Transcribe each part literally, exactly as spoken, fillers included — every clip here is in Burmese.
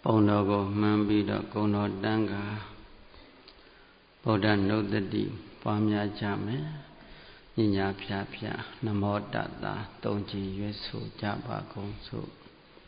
ပုံတော်ကိုမှန်းပြီးတော့ဂုဏ်တော်တန်ခါဗုဒ္ဓနုတ္တိပွားများကြမယ်ညညာဖြာဖြာနမောတတ္တသုံးကြည်ရွတ်ဆိုကြပါကုန်စို့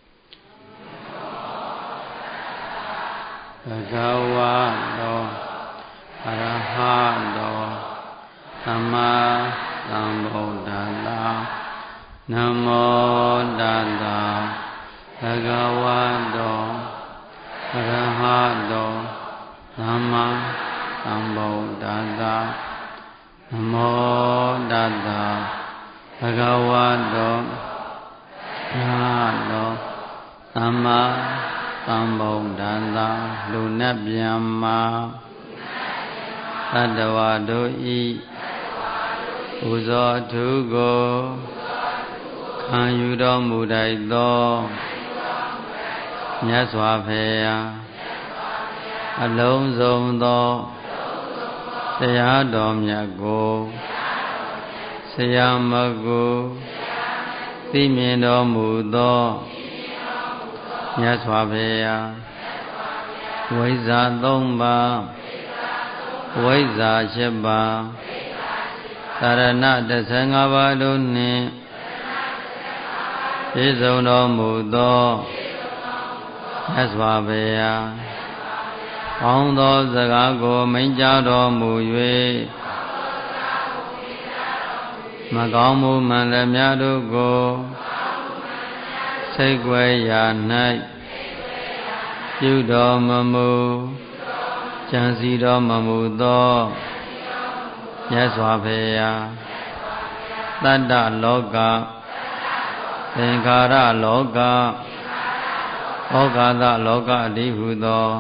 ဘဂဝါတောအရဟတောသမ္မာသမ္ဗုဒ္ဓတ္တနမောတတ္တဘဂဝါတောအရဟတောသမ္မာသမ္ဗုဒ္ဓတ္တနမောတတ္တဘဂဝါတောအရဟတောသမ္မာသမ္ဗုဒ္ဓတ္တလူနတ်ဗျမ္မာသတ္တဝါတို့ဤပူဇော်ထုကိုခံယူတော်မူတတ်သောမြတ်စွာဘုရားအလုံးစုံသောတရားတော်မြတ်ကိုဆရာမကိုသိမြင်တော်မူသောမြတ်စွာဘုရားဝိဇ္ဇာသုံးပါးဝိဇ္ဇာရှစ်ပါးသာရဏတဆယ်ငါးပါးတို့နှင့်ပြည့်စုံတော်မူသောမြတ်စွာဘုရားကောင်းသောစကားကိုမိန့်ကြားတော်မူ၍မကောင်းမှုမှန်လည်းများတို့ကိုစိတ်ွယ်ရာ၌ပြုတော်မမူကြံစည်တော်မမူသောမြတ်စွာဘုရားတတ္တလောကသင်္ခါရလောကဩဃာသလောကအတိဟုသော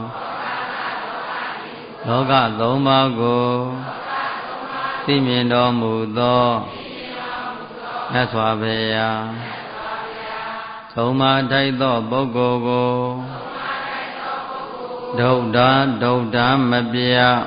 လောကသုံးပါးကိုသိမြင်တော်မူသောမြတ်စွာဘုရားသုံးပါးထိုက်သောပုဂ္ဂိုလ်ကိုဒုဒ္ဓဒုဒ္ဓမပြ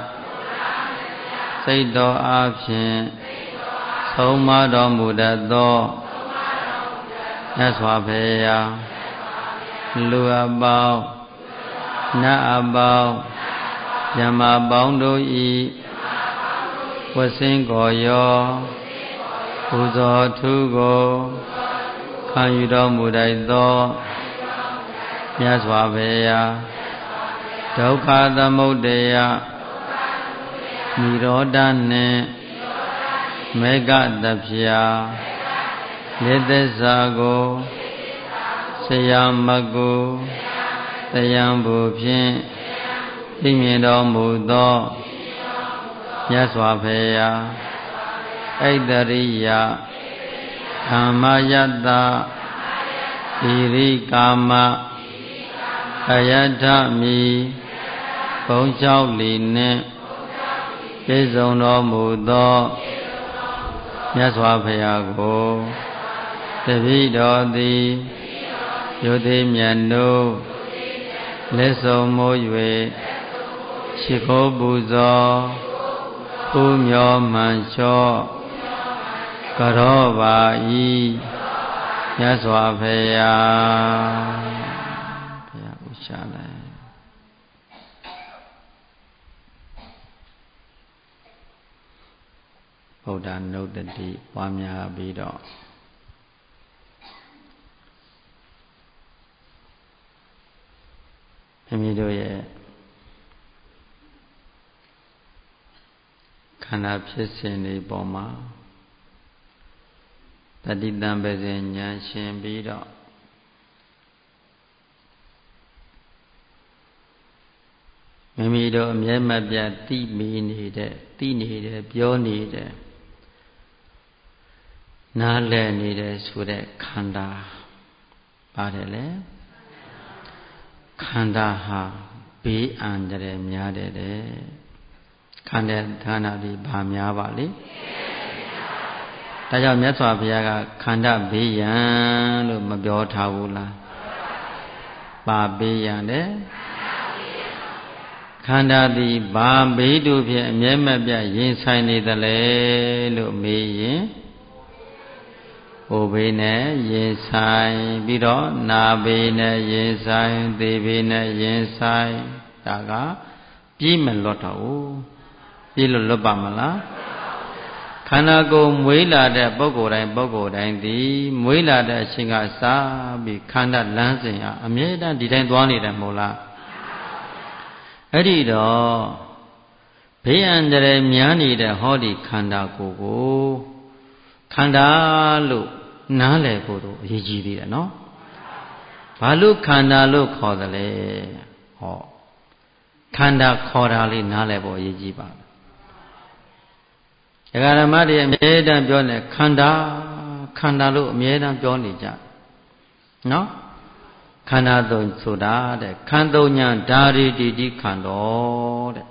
စိတ်တော်အားဖြင့်သုံးပါးတော်မူတတ်သောမြတ်စွာဘုရားလူအပေါင်းနတ်အပေါင်းယမပေါင်းတို့ဤဝဆင်းကိုရောပူဇော်ထူးကိုခံယူတော်မူတတ်သောမြတ်စွာဘုရားဒုက္ခသမုဒယនិရောဓနှင့်မေဃတဖြာနိသစ္စာကိုဆရာမကိုတရားဘုဖြင့်သိမြင်တော်မူသောမြတ်စွာဘုရားဣတရိယဓမ္မယတ္တဣရိကာမအယထမိဘုံလျှောက်လီနှင့်ပြည့်စုံတော်မူသောမြတ်စွာဘုရားကိုတပည့်တော်သည်ယုတိမြတ်တို့လက်ဆုံးမိုး၍ရှိခိုးပူဇော်ပူမျောမှန်လျှော့ကရောပါဤမြတ်စွာဘုရားဘုရားဥရှာလိုက်ဗုဒ္ဓနုတ္တိပွားများပြီးတော့မိမိတို့ရဲ့ခန္ဓာဖြစ်စဉ်တွေပေါ်မှာတတိတံပဇင်ဉာဏ်ရှင်ပြီးတော့မိမိတို့အမြဲမပြတ်သိမိနေတဲ့သိနေတယ်ပြောနေတယ်နားလည်နေတယ်ဆိုတဲ့ခန္ဓာပါတယ်လေခန္ဓာဟာဘေးအန္တရာယ်များတယ်တဲ့ခန္ဓာဌာနဒီဘာများပါလိဒါကြောင့်မြတ်စွာဘုရားကခန္ဓာဘေးရန်လို့မပြောထားဘူးလားပါဘေးရန်တဲ့ခန္ဓာသည်ဘာဘေးတို့ဖြင့်အမြဲမပြတ်ရင်ဆိုင်နေသလဲလို့မေးရင်ကိုယ်ဘေးနဲ့ရင်ဆိုင်ပြီးတော့နာဘေးနဲ့ရင်ဆိုင်သေဘေးနဲ့ရင်ဆိုင်ဒါကပြေးမလွတ်တော့ဘူးပြေးလို့လွတ်ပါမလားခန္ဓာကိုယ်မွေးလာတဲ့ပုဂ္ဂိုလ်တိုင်းပုဂ္ဂိုလ်တိုင်းသည်မွေးလာတဲ့အချိန်ကစပြီးခန္ဓာလမ်းစဉ်ဟာအမြဲတမ်းဒီတိုင်းသွားနေတယ်မဟုတ်လားအဲ့ဒီတော့ဘေးအန္တရာယ်များနေတဲ့ဟောဒီခန္ဓာကိုယ်ကိုခန္ဓာလို့နားလည်ဖို့တော့အရေးကြီးသေးတယ်နော်ဘာလို့ခန္ဓာလို့ခေါ်တယ်လဲဟောခန္ဓာခေါ်တာလေးနားလည်ဖို့အရေးကြီးပါဒကာဓမ္မတွေအမြဲတမ်းပြောနေခန္ဓာခန္ဓာလို့အမြဲတမ်းပြောနေကြနော်ခန္ဓာသုံးဆိုတာတဲ့ခန္တုံညာဓာရီတိတိခန္တော်တဲ့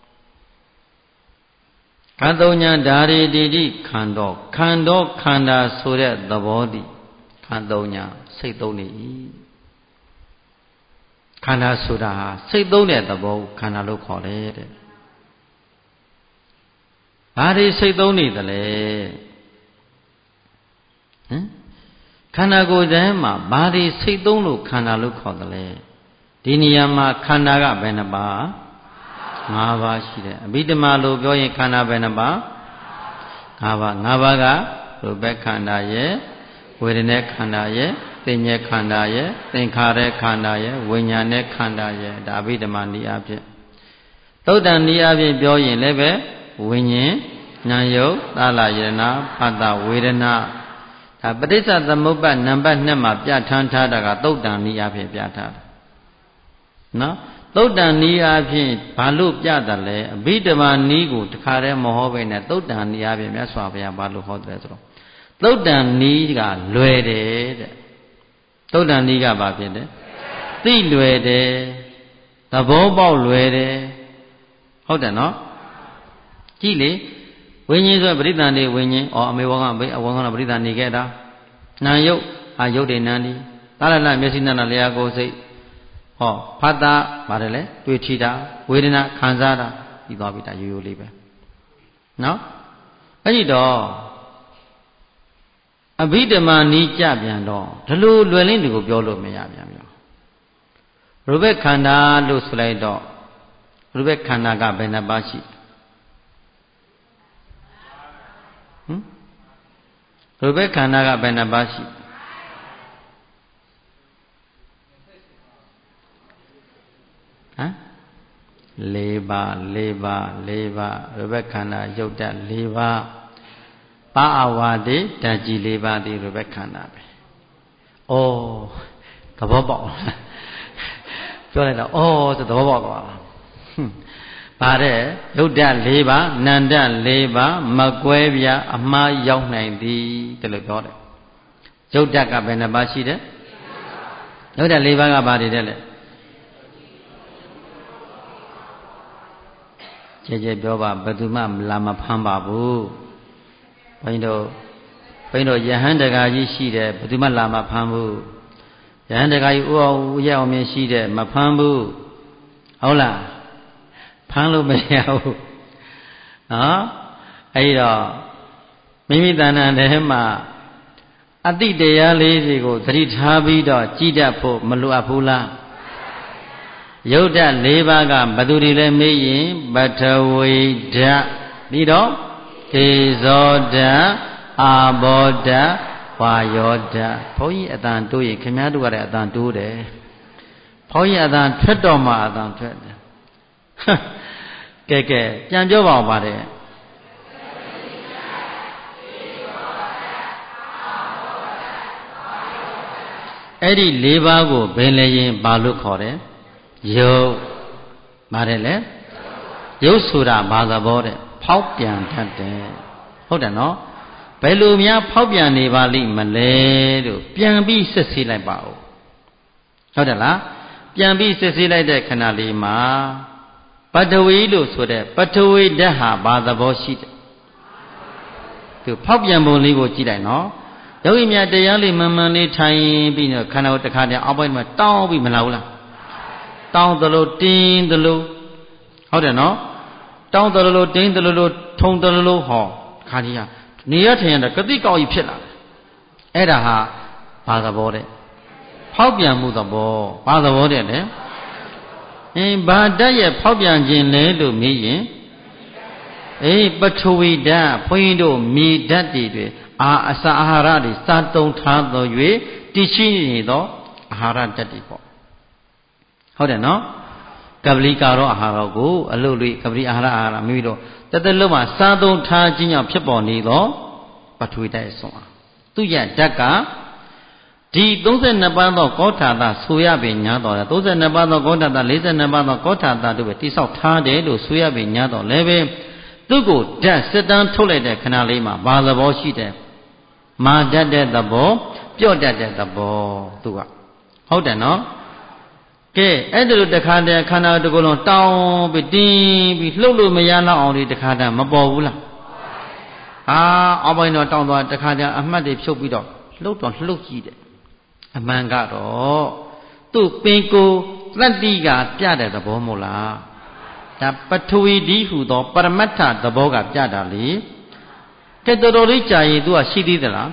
ခန္တုံညာဓာရီတိတိခန္တော်ခန္တော်ခန္ဓာဆိုတဲ့သဘောတည်းခန္တုံညာစိတ်သုံးနေ၏ခန္ဓာဆိုတာဟာစိတ်သုံးတဲ့သဘောကိုခန္ဓာလို့ခေါ်တယ်တဲ့ဘာတွေစိတ်သုံးနေသလဲဟမ်ခန္ဓာကိုယ်ထဲမှာဘာတွေစိတ်သုံးလို့ခန္ဓာလို့ခေါ်သလဲဒီနေရာမှာခန္ဓာကဘယ်နှပါး၅ပါးရှိတယ်အဘိဓမ္မာလို့ပြောရင်ခန္ဓာဘယ်နှပါး၅ပါး၅ပါးကရူပခန္ဓာရဲ့ဝေဒနာခန္ဓာရဲ့သင်္ညေခန္ဓာရဲ့သင်္ခါရခန္ဓာရဲ့ဝိညာဉ်နဲ့ခန္ဓာရဲ့ဒါအဘိဓမ္မာနည်းအားဖြင့်သုတ်တန်နည်းအားဖြင့်ပြောရင်လည်းပဲဝိညာဉ်ဉာဏ်ယုတ်သာလယရဏဖတ်တာဝေဒနာဒါပဋိစ္စသမုပ္ပါနံပါတ်နှစ်မှာပြဋ္ဌာန်းထားတာကသုတ်တန်နည်းအားဖြင့်ပြဋ္ဌာန်းတာနော်သုတ်တန်နည်းအားဖြင့်ဘာလို့ပြတယ်လဲအဘိဓမ္မာနည်းကိုတခါတည်းမဟောဘဲနဲ့သုတ်တန်နည်းအားဖြင့်မြတ်စွာဘုရားဘာလို့ဟောတယ်ဆိုတော့သုတ်တန်နည်းကလွယ်တယ်တဲ့သုတ်တန်နည်းကဘာဖြစ်တယ်သိလွယ်တယ်သဘောပေါက်လွယ်တယ်ဟုတ်တယ်နော်ကြည့်လေဝိညာဉ်ဆိုပရိသန္တိဝိညာဉ်ဩအမေဘောကအမေအဝေါကပရိသန္တိခဲ့တာနာယုတ်အာယုတ်တွေနန်းဒီသာလလမျက်စိနာနာလျာကိုယ်စိတ်ဟောဖတ်တာပါတယ်လေတွေ့ထီတာဝေဒနာခံစားတာပြီးသွားပြီဒါရိုးရိုးလေးပဲနော်အဲ့ဒီတော့အဘိဓမ္မာနီးကြပြန်တော့ဒီလိုလွယ်လင်းတွေကိုပြောလို့မရပြန်ဘူးရူပခန္ဓာလို့ဆိုလိုက်တော့ရူပခန္ဓာကဘယ်နှပါးရှိဟမ်ရူပခန္ဓာကဘယ်နှပါးရှိဟမ်၄ပါး၄ပါး၄ပါးရူပခန္ဓာယုတ်တ၄ပါးပါအဝါတိဓာတ်ကြီး၄ပါးဒီရူပခန္ဓာပဲဩသဘောပေါက်ပြောလိုက်တော့ဩဆိုသဘောပေါက်သွားတာပါတဲ့ယုတ်တ၄ပါးနန္တ၄ပါးမကွဲပြားအမှားရောက်နိုင်သည်တလို့ပြောတယ်ယုတ်တကဘယ်နှပါးရှိတယ်ယုတ်တ၄ပါးကဘာတွေတဲ့လဲကြဲကြဲပြောပါဘယ်သူမှလာမဖမ်းပါဘူးဘုန်းကြီးတို့ဘုန်းကြီးတို့ယဟန်တကာကြီးရှိတယ်ဘယ်သူမှလာမဖမ်းဘူးယဟန်တကာကြီးဥအောင်ဥရအောင်မြင်ရှိတယ်မဖမ်းဘူးဟုတ်လားဖမ်းလို့မရဘူးနော်အဲဒီတော့မိမိတဏ္ဍာထဲမှာအတိတရားလေးတွေကိုသတိထားပြီးတော့ကြည်တတ်ဖို့မလိုအပ်ဘူးလားယုတ်တ၄ပါးကဘသူတွေလဲမေးရင်ပထဝီဓာတ်ပြီးတော့ဒေဇောဓာတ်အာဘောဓာတ်ဝါယောဓာတ်ဘုန်းကြီးအတန်တိုးရင်ခင်ဗျားတို့ကလည်းအတန်တိုးတယ်ဘုန်းကြီးအတန်ထွက်တော့မှအတန်ထွက်တယ်ကဲကဲပြန်ပြောပါဦးပါတယ်အဲ့ဒီ၄ပါးကိုဘယ်လဲရင်ဘာလို့ခေါ်တယ်ယုတ်ပါတယ်လေယုတ်ဆိုတာဘာသဘောတဲ့ဖောက်ပြန်တတ်တယ်ဟုတ်တယ်နော်ဘယ်လိုများဖောက်ပြန်နေပါလိမ့်မလဲလို့ပြန်ပြီးစစ်ဆေးလိုက်ပါဦးဟုတ်တယ်လားပြန်ပြီးစစ်ဆေးလိုက်တဲ့ခဏလေးမှာပထဝီလို့ဆိုတဲ့ပထဝီဓာတ်ဟာဘာသဘောရှိတယ်သူဖောက်ပြန်ပုံလေးကိုကြည့်လိုက်နော်ယောဂီများတရားလေးမှန်မှန်လေးထိုင်ပြီးတော့ခန္ဓာကိုတစ်ခါတည်းအောက်ပိုင်းမှာတောင်းပြီးမလာဘူးလားတောင်းသလိုတင်းသလိုဟုတ်တယ်နော်တောင်းသလိုတင်းသလိုထုံသလိုဟောခါကြီးကနေရထင်ရတဲ့ကတိကောက်ကြီးဖြစ်လာတယ်အဲ့ဒါဟာဘာသဘောတဲ့ဖောက်ပြန်မှုသဘောဘာသဘောတဲ့လဲအင်းဘာဓာတ်ရဲ့ဖောက်ပြန်ခြင်းလဲလို့မေးရင်အေးပထဝီဓာတ်ဘုန်းကြီးတို့မြေဓာတ်တွေတွေအာအစာအာဟာရတွေစားတုံထားတော်၍တည်ရှိနေသောအာဟာရဓာတ်တွေပေါ့ဟုတ်တယ်နော်ကပလီကာရောအာဟာရကိုအလုတ်လေးကပလီအာဟာရအာဟာရမိမိတို့တသက်လုံးမှာစားသုံးထားခြင်းကြောင့်ဖြစ်ပေါ်နေသောပထဝီဓာတ်အစွမ်းအားသူရဓာတ်ကဒီသုံးဆယ်နှစ်ပါးသောကောဋ္ဌာသဆိုရပေညာတော်လဲသုံးဆယ်နှစ်ပါးသောကောဋ္ဌာသလေးဆယ်နှစ်ပါးသောကောဋ္ဌာသတို့ပဲတိဆောက်ထားတယ်လို့ဆိုရပေညာတော်လဲပဲသူ့ကိုဓာတ်စစ်တမ်းထုတ်လိုက်တဲ့ခဏလေးမှာဘာသဘောရှိတယ်မာတတ်တဲ့သဘောပြော့တတ်တဲ့သဘောသူကဟုတ်တယ်နော်ကဲအဲ့ဒါလိုတခါတည်းခန္ဓာတစ်ခုလုံးတောင်းပြီးတင်းပြီးလှုပ်လို့မရတော့အောင်ဒီတခါတည်းမပေါ်ဘူးလားအာအောက်ပိုင်းတော့တောင်းသွားတခါတည်းအမှတ်တွေဖြုတ်ပြီးတော့လှုပ်တော့လှုပ်ကြည့်တယ်အမှန်ကတော့သူ့ပင်ကိုသတ္တိကပြတဲ့သဘောမို့လားဒါပထဝီဒီဟုသောပရမတ္ထသဘောကပြတာလေကဲတော်တော်လေးကြာရင် तू ကရှိသေးသလား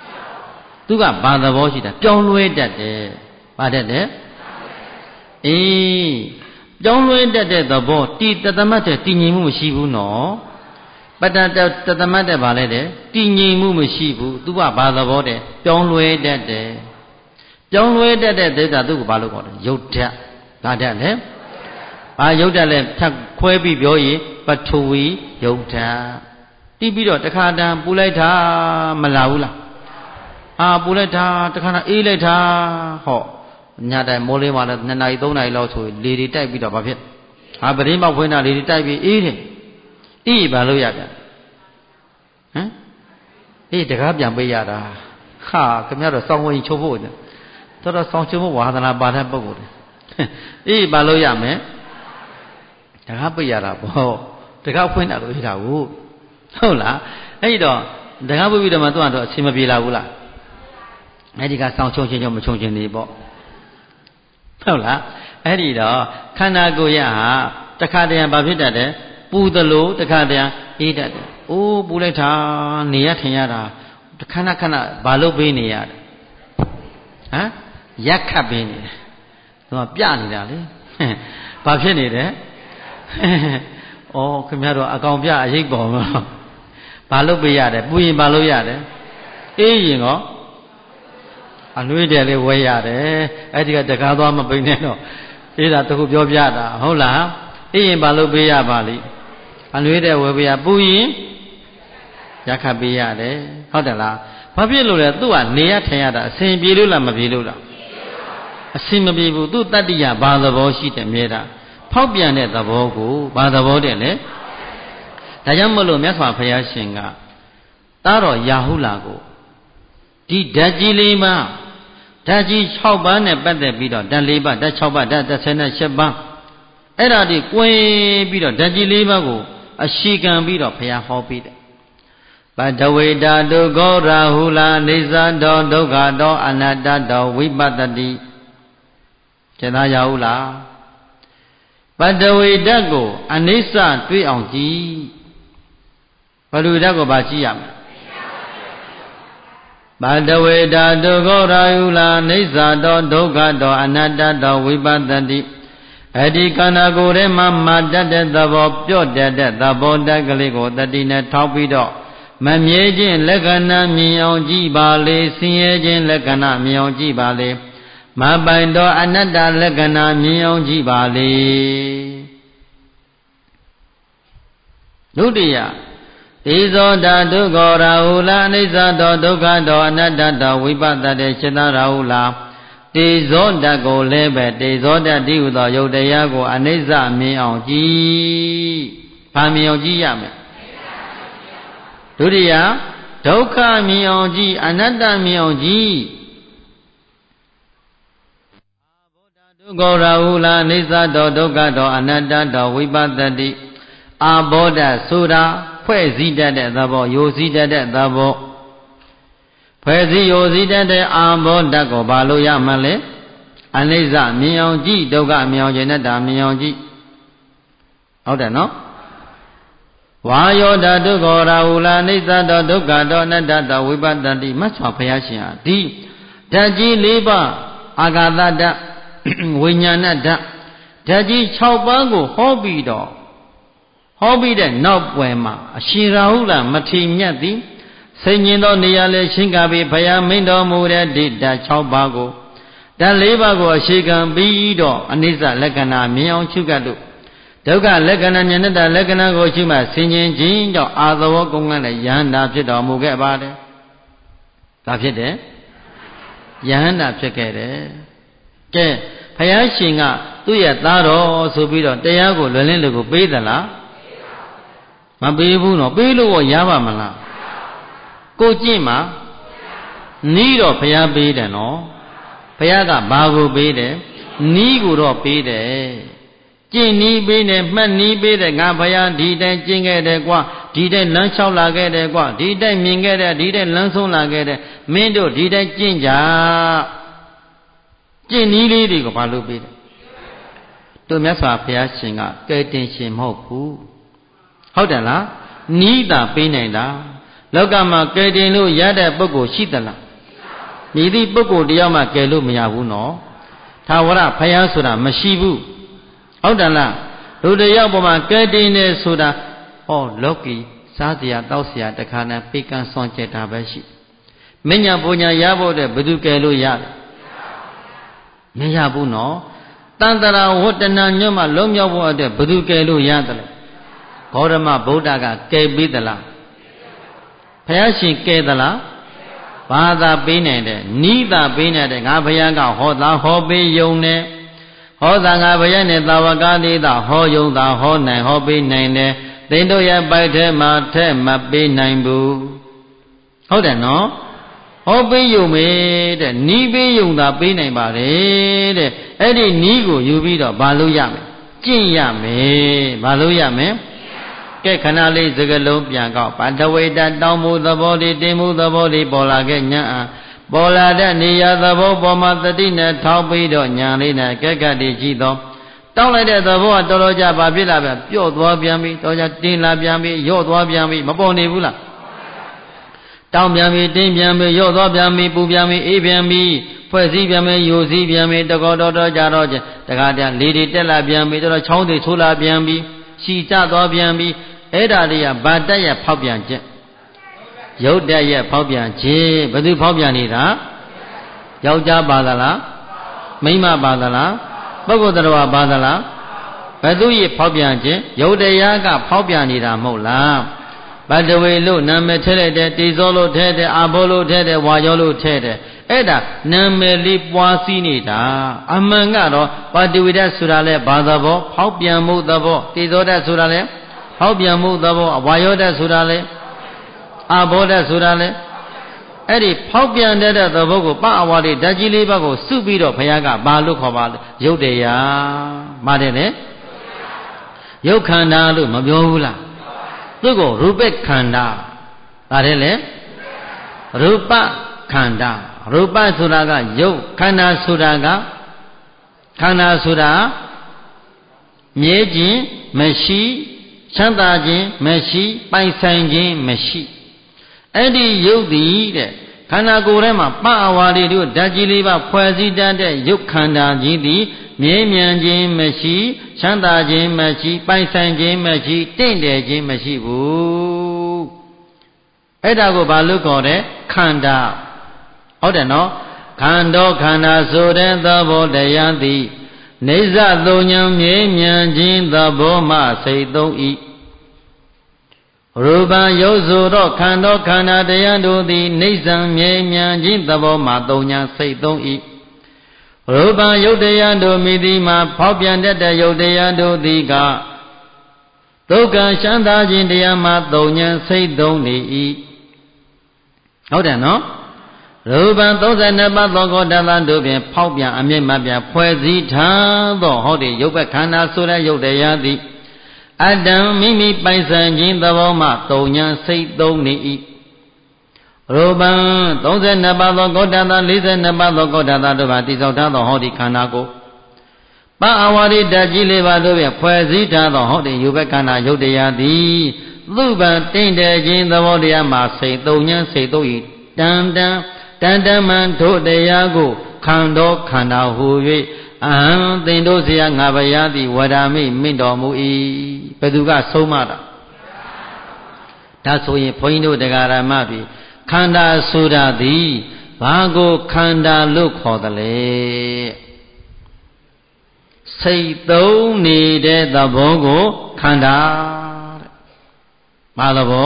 तू ကဘာသဘောရှိတာပြောင်းလဲတတ်တယ်ဘာတတ်တယ်အေးပြောင်းလဲတတ်တဲ့သဘောတည်တသမတ်တဲ့တည်ငြိမ်မှုမရှိဘူးနော်ပတ္တတသမတ်တဲ့ဘာလဲတဲ့တည်ငြိမ်မှုမရှိဘူး तू ကဘာသဘောတဲ့ပြောင်းလဲတတ်တယ်ပြောင်းလဲတတ်တဲ့ဒိဋ္ဌာသူ့ကိုဘာလို့ခေါ်လဲယုတ်ဓာတ်ဘာဓာတ်လဲဘာယုတ်ဓာတ်လဲဖြတ်ခွဲပြီးပြောရင်ပထဝီယုတ်ဓာတ်တီးပြီးတော့တခါတန်းပူလိုက်တာမလာဘူးလားအာပူလိုက်တာတခါတန်းအေးလိုက်တာဟောညတိုင်းမိုးလေးမှလည်းနှစ်နာရီသုံးနာရီလောက်ဆိုလေတွေတိုက်ပြီးတော့ဘာဖြစ်ဟာပရင်းမောက်ဖွင့်တာလေတွေတိုက်ပြီးအေးတယ်အေးဘာလို့ရပြန်ဟမ်အေးတကားပြန်ပေးရတာဟာခင်ဗျားတို့စောင်းဝင်ချိုးဖို့တော်တော်စောင်းချိုးဖို့ဝါသနာပါတဲ့ပုံကိုအေးဘာလို့ရမယ်တကားပေးရတာပေါ့တကားဖွင့်တာလို့အေးတာကိုဟုတ်လားအဲ့တော့တကားပေးပြီးတော့မှသူ့ကတော့အဆင်မပြေလာဘူးလားအဲ့ဒီကစောင်းချုံချင်းချုံမချုံချင်းနေပေါ့ဟုတ်လားအဲ့ဒီတော့ခန္ဓာကိုယ်ရဟာတခါတည်းဘာဖြစ်တတ်တယ်ပူသလိုတခါတည်းအေးတတ်တယ်အိုးပူလိုက်တာနေရထင်ရတာခဏခဏဘာလို့ပေးနေရလဲဟမ်ရက်ခတ်ပေးနေတယ်သူကပြနေတာလေဘာဖြစ်နေတယ်ဩခင်ဗျားတို့အကောင်ပြအရေးပေါ်မလို့ဘာလို့ပေးရတယ်ပူရင်ဘာလို့ရတယ်အေးရင်ရောအနှွေးတယ်လေးဝဲရတယ်အဲ့ဒီကတကားသွားမပိန်နဲ့တော့အေးတာတခုပြောပြတာဟုတ်လားအေးရင်ဘာလို့ပေးရပါလိအနှွေးတယ်ဝဲပေးရပူရင်ရက်ခတ်ပေးရတယ်ဟုတ်တယ်လားဘာဖြစ်လို့လဲသူ့ကနေရထင်ရတာအစဉ်ပြေလို့လားမပြေလို့လားအစဉ်မပြေဘူးသူ့တတ္တိယဘာသဘောရှိတယ်မြဲတာဖောက်ပြန်တဲ့သဘောကိုဘာသဘောတဲ့လဲဒါကြောင့်မလို့မြတ်စွာဘုရားရှင်ကတားတော်ရာဟုလာကိုဒီဓာတ်ကြီးလေးပါးဓာတ်ကြီး၆ပါးနဲ့ပတ်သက်ပြီးတော့ဓာတ်၄ပါးဓာတ်၆ပါးဓာတ်၁၀၈ပါးအဲ့ဒါဒီကွင်းပြီးတော့ဓာတ်ကြီး၄ပါးကိုအရှိခံပြီးတော့ဘုရားဟောပေးတယ်ပတဝေဓာတုဂောရာဟုလာနေဇာတောဒုက္ခတောအနတ္တတောဝိပတ္တိကျေသာရဟုလားပတဝေဓာတ်ကိုအနိစ္စတွေ့အောင်ကြည့်ပတဝေဓာတ်ကိုဘာကြည့်ရမလဲပတဝေဓာတုဂောရာဟုလာနေဇာတောဒုက္ခတောအနတ္တတောဝိပတ္တိအဒီခန္ဓာကိုယ်ထဲမှာမာတတ်တဲ့သဘောပြော့တတ်တဲ့သဘောတတ်ကလေးကိုတတိနဲ့ထောက်ပြီးတော့မမြဲခြင်းလက္ခဏာမြင်အောင်ကြည့်ပါလေဆင်းရဲခြင်းလက္ခဏာမြင်အောင်ကြည့်ပါလေမပိုင်တော့အနတ္တလက္ခဏာမြင်အောင်ကြည့်ပါလေဒုတိယသေဇောဓာတုဂောရာဟုလာအိစ္ဆတောဒုက္ခတောအနတ္တတောဝိပတ္တိစေတရာဟုလာတေဇောဓာတ်ကိုလည်းပဲတေဇောဓာတ်တိဟုသောယုတ်တရားကိုအနိစ္စမြင်အောင်ကြည့်။ဘာမြင်အောင်ကြည့်ရမလဲ။ဒုတိယဒုက္ခမြင်အောင်ကြည့်အနတ္တမြင်အောင်ကြည့်။အာဘောဓာတုဂောရာဟုလာအိစ္ဆတောဒုက္ခတောအနတ္တတောဝိပတ္တိအာဘောဓာဆိုတာဖွဲ့စည်းတတ်တဲ့သဘောယိုစည်းတတ်တဲ့သဘောဖွဲ့စည်းယိုစည်းတတ်တဲ့အာဘောဓာတ်ကိုဘာလို့ရမှလဲအနိစ္စမြင်အောင်ကြည့်ဒုက္ခမြင်အောင်ခြင်းနဲ့ဒါမြင်အောင်ကြည့်ဟုတ်တယ်နော်ဝါယောဓာတုခောရာဟုလာအိစ္ဆတောဒုက္ခတောအနတ္တတောဝိပဿတိမတ်စွာဘုရားရှင်ဟာဒီဓာတ်ကြီး၄ပါးအာဂါသဓာတ်ဝိညာဏဓာတ်ဓာတ်ကြီး၆ပါးကိုဟောပြီးတော့ဟောပြီးတဲ့နောက်ပွဲမှာအရှင်ရာဟုလမထေရမြတ်သည်စိတ်ညင်သောနေရာလေရှင်းကပြီးဘုရားမိန့်တော်မူတဲ့ဒီဓာတ်၆ပါးကိုဓာတ်၄ပါးကိုအခြေခံပြီးတော့အနိစ္စလက္ခဏာမြင်အောင်ရှုကပ်လို့ဒုက္ခလက္ခဏာဉာဏတလက္ခဏာကိုရှုမှဆင်ခြင်ခြင်းကြောင့်အာသဝကုံကလည်းယဟန္တာဖြစ်တော်မူခဲ့ပါတယ်။ဒါဖြစ်တယ်။ယဟန္တာဖြစ်ခဲ့တယ်။ကဲဘုရားရှင်ကသူ့ရဲ့သားတော်ဆိုပြီးတော့တရားကိုလွယ်လင်းလူကိုပေးသလားမပေးဘူးနော်ပေးလို့ရပါမလားကိုကျင့်မှာနီးတော့ဘုရားပေးတယ်နော်ဘုရားကဘာကိုပေးတယ်နီးကိုတော့ပေးတယ်ကျင့်နီးပေးတယ်မှတ်နီးပေးတယ်ငါဘုရားဒီတိုင်းကျင့်ခဲ့တယ်ကွာဒီတိုင်းလမ်းလျှောက်လာခဲ့တယ်ကွာဒီတိုင်းမြင်ခဲ့တယ်ဒီတိုင်းလမ်းဆုံးလာခဲ့တယ်မင်းတို့ဒီတိုင်းကျင့်ကြကျင့်နီးလေးတွေကိုဘာလို့ပေးတယ်တို့မြတ်စွာဘုရားရှင်ကကဲတင်ရှင်မဟုတ်ဘူးဟုတ်တယ်လားနီးတာပေးနိုင်တာလောကမှာကဲတင်လို့ရတဲ့ပုဂ္ဂိုလ်ရှိသလားညီသည့်ပုဂ္ဂိုလ်တယောက်မှကဲလို့မရဘူးနော်သာဝရဘုရားဆိုတာမရှိဘူးဟုတ်တယ်လားလူတယောက်ပေါ်မှာကဲတင်နေဆိုတာဟောလောကီစားစရာတောက်စရာတခါနဲ့ပေကံဆွမ်းကျက်တာပဲရှိမညာပူညာရဖို့တဲ့ဘယ်သူကဲလို့ရတယ်မရဘူးနော်တန်တရာဝတ္တနာညွတ်မှလုံးမြောက်ဖို့အတွက်ဘယ်သူကဲလို့ရတယ်လဲဂေါရမဗုဒ္ဓကကဲပေးသလားဘုရားရှင်ကဲသလားဘာသာပေးနိုင်တယ်နိသာပေးနိုင်တယ်ငါဘုရားကဟောတာဟောပေးယုံနဲ့ဟောတာငါဘုရားနဲ့သာဝကတိသာဟောယုံသာဟောနိုင်ဟောပေးနိုင်တယ်သင်တို့ရဲ့ပိုက်ထဲမှာထဲမပေးနိုင်ဘူးဟုတ်တယ်နော်ဟောပေးယုံမေတဲ့နီးပေးယုံသာပေးနိုင်ပါတယ်တဲ့အဲ့ဒီနီးကိုယူပြီးတော့ဘာလို့ရမလဲကျင့်ရမယ်ဘာလို့ရမလဲကဲခဏလေးစကလုံးပြန်ကောက်ပတဝေတတောင်းမှုသဘောလေးတင်မှုသဘောလေးပေါ်လာခဲ့ညာပေါ်လာတဲ့နေရာသဘောပေါ်မှာတတိနဲ့ထောက်ပြီးတော့ညာလေးနဲ့ကဲကတ်တည်ကြည့်တော့တောင်းလိုက်တဲ့သဘောကတော်တော်ကြပါဖြစ်လာပြန်ပျော့သွားပြန်ပြီတော်ကြတင်းလာပြန်ပြီရော့သွားပြန်ပြီမပေါ်နေဘူးလားတောင်းပြန်ပြီတင်းပြန်ပြီရော့သွားပြန်ပြီပူပြန်ပြီအေးပြန်ပြီဖွဲ့စည်းပြန်ပြီယူစည်းပြန်ပြီတကောတော်တော်ကြတော့တခါတည်းလေတွေတက်လာပြန်ပြီတော်တော်ချောင်းတွေဆိုးလာပြန်ပြီရှီကျသွားပြန်ပြီအဲ့ဒါတွေကဗာတက်ရဲ့ဖောက်ပြန်ခြင်းရုပ်တက်ရဲ့ဖောက်ပြန်ခြင်းဘယ်သူဖောက်ပြန်နေတာယောက်ျားပါသလားမိန်းမပါသလားပုဂ္ဂိုလ်တော်ပါသလားဘယ်သူရဲ့ဖောက်ပြန်ခြင်းရုပ်တရားကဖောက်ပြန်နေတာမဟုတ်လားဗတဝေလို့နာမည်ထဲတဲ့တေဇောလို့ထဲတဲ့အာဘောလို့ထဲတဲ့ဝါယောလို့ထဲတဲ့အဲ့ဒါနာမည်လေးပွားစည်းနေတာအမှန်ကတော့ဗတဝေတဆိုတာလဲဘာသဘောဖောက်ပြန်မှုသဘောတေဇောတဆိုတာလဲဖောက်ပြန်မှုသဘောဝါယောတဆိုတာလဲအာဘောတဆိုတာလဲအဲ့ဒီဖောက်ပြန်တဲ့သဘောကိုပအဝါလေးဓာတ်ကြီးလေးပါးကိုစုပြီးတော့ဘုရားကဘာလို့ခေါ်ပါလဲရုပ်တရားပါတယ်လေရုပ်ခန္ဓာလို့မပြောဘူးလားသူ့ကိုရူပခန္ဓာပါတယ်လေရူပခန္ဓာရူပဆိုတာကရုပ်ခန္ဓာဆိုတာကခန္ဓာဆိုတာမြဲခြင်းမရှိချမ်းသာခြင်းမရှိပိုင်ဆိုင်ခြင်းမရှိအဲ့ဒီရုပ်သည်တဲ့ခန္ဓာကိုယ်ထဲမှာပအဝါရီတို့ဓာတ်ကြီးလေးပါဖွဲ့စည်းတတ်တဲ့ရုပ်ခန္ဓာကြီးသည်မြဲမြံခြင်းမရှိချမ်းသာခြင်းမရှိပိုင်ဆိုင်ခြင်းမရှိတင့်တယ်ခြင်းမရှိဘူးအဲ့ဒါကိုဘာလို့ခေါ်တဲ့ခန္ဓာဟုတ်တယ်နော်ခန္ဓာခန္ဓာဆိုတဲ့သဘောတရားသည်နေဇသုံးဉံမြဲမြံခြင်းသဘောမှစိတ်သုံးဤရူပံရုပ်ဆိုတော့ခန္ဓာခန္ဓာတရားတို့သည်နေဇံမြဲမြံခြင်းသဘောမှသုံးဉံစိတ်သုံးဤရူပံယုတ်တရားတို့မိသည်မှာဖောက်ပြန်တတ်တဲ့ယုတ်တရားတို့သည်ကဒုက္ခရှမ်းသာခြင်းတရားမှသုံးဉံစိတ်သုံးနေဤဟုတ်တယ်နော်ရူပံသုံးဆယ်နှစ်ပါးသောကောတသတို့ဖြင့်ဖောက်ပြန်အမြင့်မပြဖွဲ့စည်းထားသောဟောဒီရုပ်ဘက်ခန္ဓာဆိုတဲ့ရုပ်တရားသည်အတ္တံမိမိပိုင်ဆိုင်ခြင်းသဘောမှသုံးဉာဏ်စိတ်သုံးနေ၏ရူပံသုံးဆယ်နှစ်ပါးသောကောတသလေးဆယ်နှစ်ပါးသောကောတသတို့ကတိဆောက်ထားသောဟောဒီခန္ဓာကိုပအဝါရိဓာတ်ကြီးလေးပါတို့ဖြင့်ဖွဲ့စည်းထားသောဟောဒီရုပ်ဘက်ခန္ဓာရုပ်တရားသည်သူ့ဗံတင်တယ်ခြင်းသဘောတရားမှာစိတ်သုံးဉာဏ်စိတ်သုံးဤတန်တန်တန်တမှန်တို့တရားကိုခံတော်ခန္ဓာဟူ၍အဟံသင်တို့เสียငါဘရားသည်ဝရမိမင့်တော်မူ၏ဘယ်သူကဆုံးမတာဒါဆိုရင်ဘုန်းကြီးတို့တရားဓမ္မတွေခန္ဓာဆိုတာသည်ဘာကိုခန္ဓာလို့ခေါ်သလဲစိတ်သုံးနေတဲ့သဘောကိုခန္ဓာတဲ့ဘာသဘော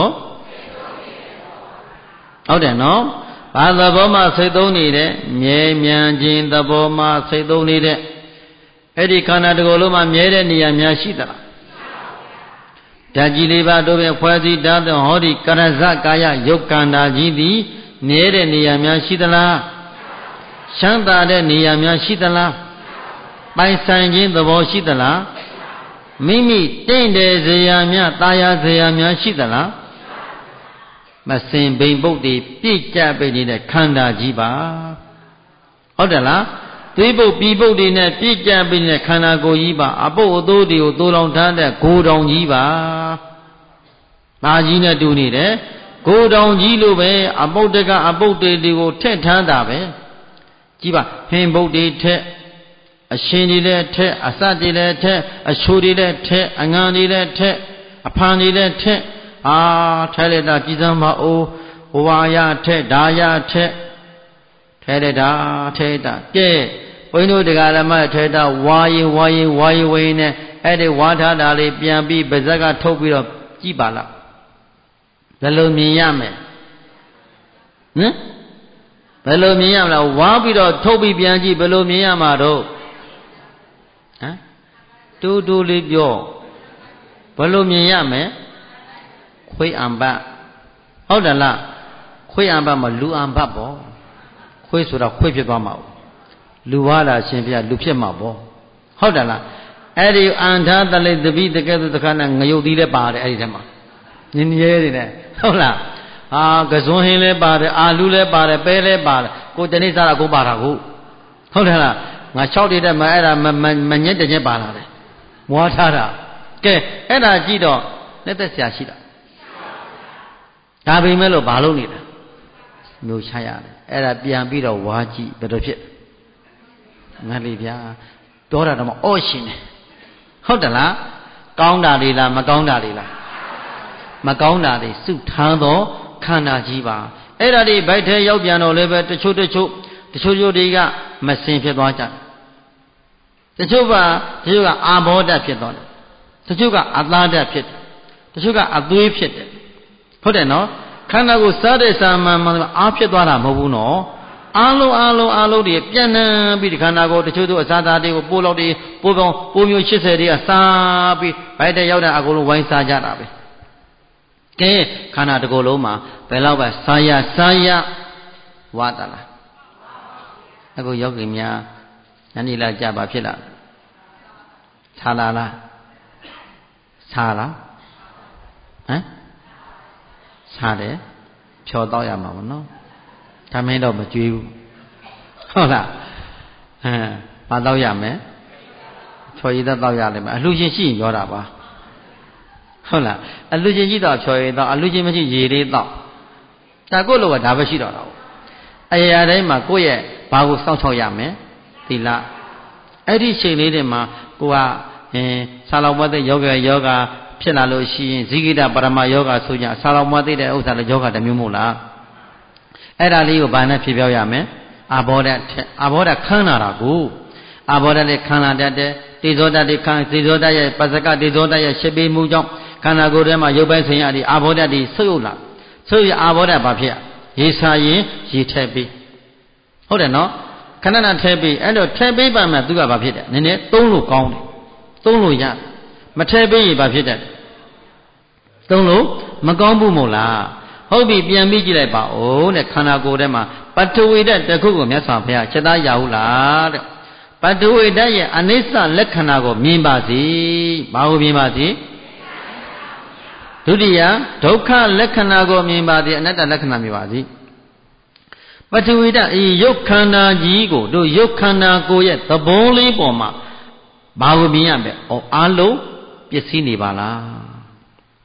ဟုတ်တယ်နော်ဘာသဘောမှစိတ်သုံးနေတဲ့မြဲမြံခြင်းသဘောမှစိတ်သုံးနေတဲ့အဲ့ဒီခန္ဓာတစ်ခုလုံးမှာမြဲတဲ့နေရာများရှိသလားဓာတ်ကြီးလေးပါတို့ပဲဖွဲ့စည်းထားသောဟောဒီကရဇကာယယုတ်ခန္ဓာကြီးသည်မြဲတဲ့နေရာများရှိသလားချမ်းသာတဲ့နေရာများရှိသလားပိုင်ဆိုင်ခြင်းသဘောရှိသလားမိမိတင့်တယ်စရာများတာယာစရာများရှိသလားမစင်ဘိန်ပုတ်တွေပြည့်ကြပိနေတဲ့ခန္ဓာကြီးပါဟုတ်တယ်လားသွေးပုတ်ပြည်ပုတ်တွေနဲ့ပြည့်ကြပိနေတဲ့ခန္ဓာကိုယ်ကြီးပါအပုတ်အသိုးတွေကိုသိုးလောင်ထားတဲ့ဂိုတောင်ကြီးပါဒါကြီးနဲ့တူနေတယ်ဂိုတောင်ကြီးလို့ပဲအပုတ်တကအပုတ်တွေကိုထက်ထားတာပဲကြည့်ပါဟင်းပုတ်တွေထက်အရှင်တွေလည်းထက်အစတွေလည်းထက်အချိုတွေလည်းထက်အငံတွေလည်းထက်အဖန်တွေလည်းထက်အာထဲလက်တာကြည်စမ်းပါအိုးဟဝါရထက်ဒါရထက်ထဲလက်တာထဲတာကဲဘုန်းကြီးတို့တရားဓမ္မထဲတာဝါရင်ဝါရင်ဝါရင်ဝင်းနဲ့အဲ့ဒီဝါထားတာလေးပြန်ပြီးပါဇက်ကထုတ်ပြီးတော့ကြည့်ပါလားဘယ်လိုမြင်ရမလဲဟမ်ဘယ်လိုမြင်ရမလဲဝါပြီးတော့ထုတ်ပြီးပြန်ကြည့်ဘယ်လိုမြင်ရမှာတော့ဟမ်တူတူလေးပြောဘယ်လိုမြင်ရမလဲခွေးအံပတ်ဟုတ်တယ်လားခွေးအံပတ်မှာလူအံပတ်ပေါ့ခွေးဆိုတာခွေးဖြစ်သွားမှာလူဝါလာရှင်ပြလူဖြစ်မှာပေါ့ဟုတ်တယ်လားအဲ့ဒီအန္ထာတလိတပိတကဲ့သို့တခါနဲ့ငရုတ်သီးလည်းပါတယ်အဲ့ဒီထဲမှာနင်းရဲနေတယ်ဟုတ်လားအာကစွန်းဟင်းလည်းပါတယ်အာလူလည်းပါတယ်ပဲလည်းပါတယ်ကိုတနေ့စားတာကိုပါတာကိုဟုတ်တယ်လားငါ၆တိတဲ့မအဲ့ဒါမညက်တညက်ပါလာတယ်မွားထားတာကဲအဲ့ဒါကြည့်တော့လက်သက်ဆရာရှိတာဒါပေမဲ့လို့ဘာလုပ်နေတာမျိုးချရတယ်အဲ့ဒါပြန်ပြီးတော့ဝါကြည့်ဘယ်လိုဖြစ်ငါလေးဗျာတောတာတော့အော့ရှင်တယ်ဟုတ်တယ်လားကောင်းတာတွေလားမကောင်းတာတွေလားမကောင်းတာတွေစုထားသောခန္ဓာကြီးပါအဲ့ဒါတွေဗိုက်ထဲရောက်ပြန်တော့လည်းပဲတချို့တချို့တချို့ချို့တွေကမစင်ဖြစ်သွားကြတချို့ပါတချို့ကအာဘောဓဖြစ်သွားတယ်တချို့ကအသားဓာတ်ဖြစ်တယ်တချို့ကအသွေးဖြစ်တယ်ဟုတ်တယ်နော်ခန္ဓာကိုစားတဲ့စာမှန်မှန်အားဖြစ်သွားတာမဟုတ်ဘူးနော်အားလုံးအားလုံးအားလုံးတွေပြန့်နှံ့ပြီးဒီခန္ဓာကိုတချို့တို့အစားသားတွေကိုပိုးလောက်တွေပိုးပေါင်းပိုးမျိုး၈၀တွေကစားပြီးဗိုက်တဲ့ရောက်တဲ့အကုန်လုံးဝိုင်းစားကြတာပဲကဲခန္ဓာတစ်ခုလုံးမှာဘယ်တော့ပဲစားရစားရဝါတလားအခုယောဂီများညနေလာကြပါဖြစ်လားဆာလာလားဆာလားဟမ်ဆာတယ်ဖြောတော့ရမှာမနော်ဒါမင်းတော့မကြွေးဘူးဟုတ်လားဟမ်ဘာတော့ရမယ်ဖြောရည်တော့ရလိမ့်မယ်အလှရှင်ရှိရင်ပြောတာပါဟုတ်လားအလှရှင်ရှိတော့ဖြောရည်တော့အလှရှင်မရှိရေလေးတော့ဒါကိုလို့ကဒါပဲရှိတော့တာအရာတိုင်းမှာကိုယ့်ရဲ့ဘာကိုစောင့်ချောက်ရမယ်သီလအဲ့ဒီချိန်လေးတွေမှာကိုကအင်းဆာလောင်မတဲ့ယောဂယောဂဖြစ်လာလို့ရှိရင်ဇိကိတပရမယောဂဆိုကြဆာလောင်မသိတဲ့ဥစ္စာလည်းယောဂတစ်မျိုးမဟုတ်လားအဲ့ဒါလေးကိုဘာနဲ့ဖြေပြောရမလဲအာဘောဓအာဘောဓခန်းလာတာကိုအာဘောဓနဲ့ခန်းလာတတ်တဲ့တေဇောဓတွေခန်းတေဇောဓရဲ့ပစကတေဇောဓရဲ့ရှစ်ပေမှုကြောင့်ခန္ဓာကိုယ်ထဲမှာရုပ်ပိုင်းဆိုင်ရာတွေအာဘောဓတွေဆုပ်ယုတ်လာဆုပ်ရအာဘောဓဘာဖြစ်ရေစာရင်ရေထည့်ပြီးဟုတ်တယ်နော်ခဏခဏထည့်ပြီးအဲ့တော့ထည့်ပေးပါမှသူကဘာဖြစ်တယ်နည်းနည်းသုံးလို့ကောင်းတယ်သုံးလို့ရမထည့်ပေးရင်ဘာဖြစ်တယ်သုံးလို့မကောင်းဘူးမို့လားဟုတ်ပြီပြန်ပြီးကြည့်လိုက်ပါဦးတဲ့ခန္ဓာကိုယ်ထဲမှာပထဝီဓာတ်တစ်ခုကိုမြတ်စွာဘုရားချက်သားရဟုတ်လားတဲ့ပထဝီဓာတ်ရဲ့အနိစ္စလက္ခဏာကိုမြင်ပါစေဘာကိုမြင်ပါစေဒုတိယဒုက္ခလက္ခဏာကိုမြင်ပါစေအနတ္တလက္ခဏာမြင်ပါစေပထဝီဓာတ်ဤရုပ်ခန္ဓာကြီးကိုတို့ရုပ်ခန္ဓာကိုယ်ရဲ့သဘောလေးပေါ်မှာဘာကိုမြင်ရမလဲဩအားလုံးပျက်စီးနေပါလား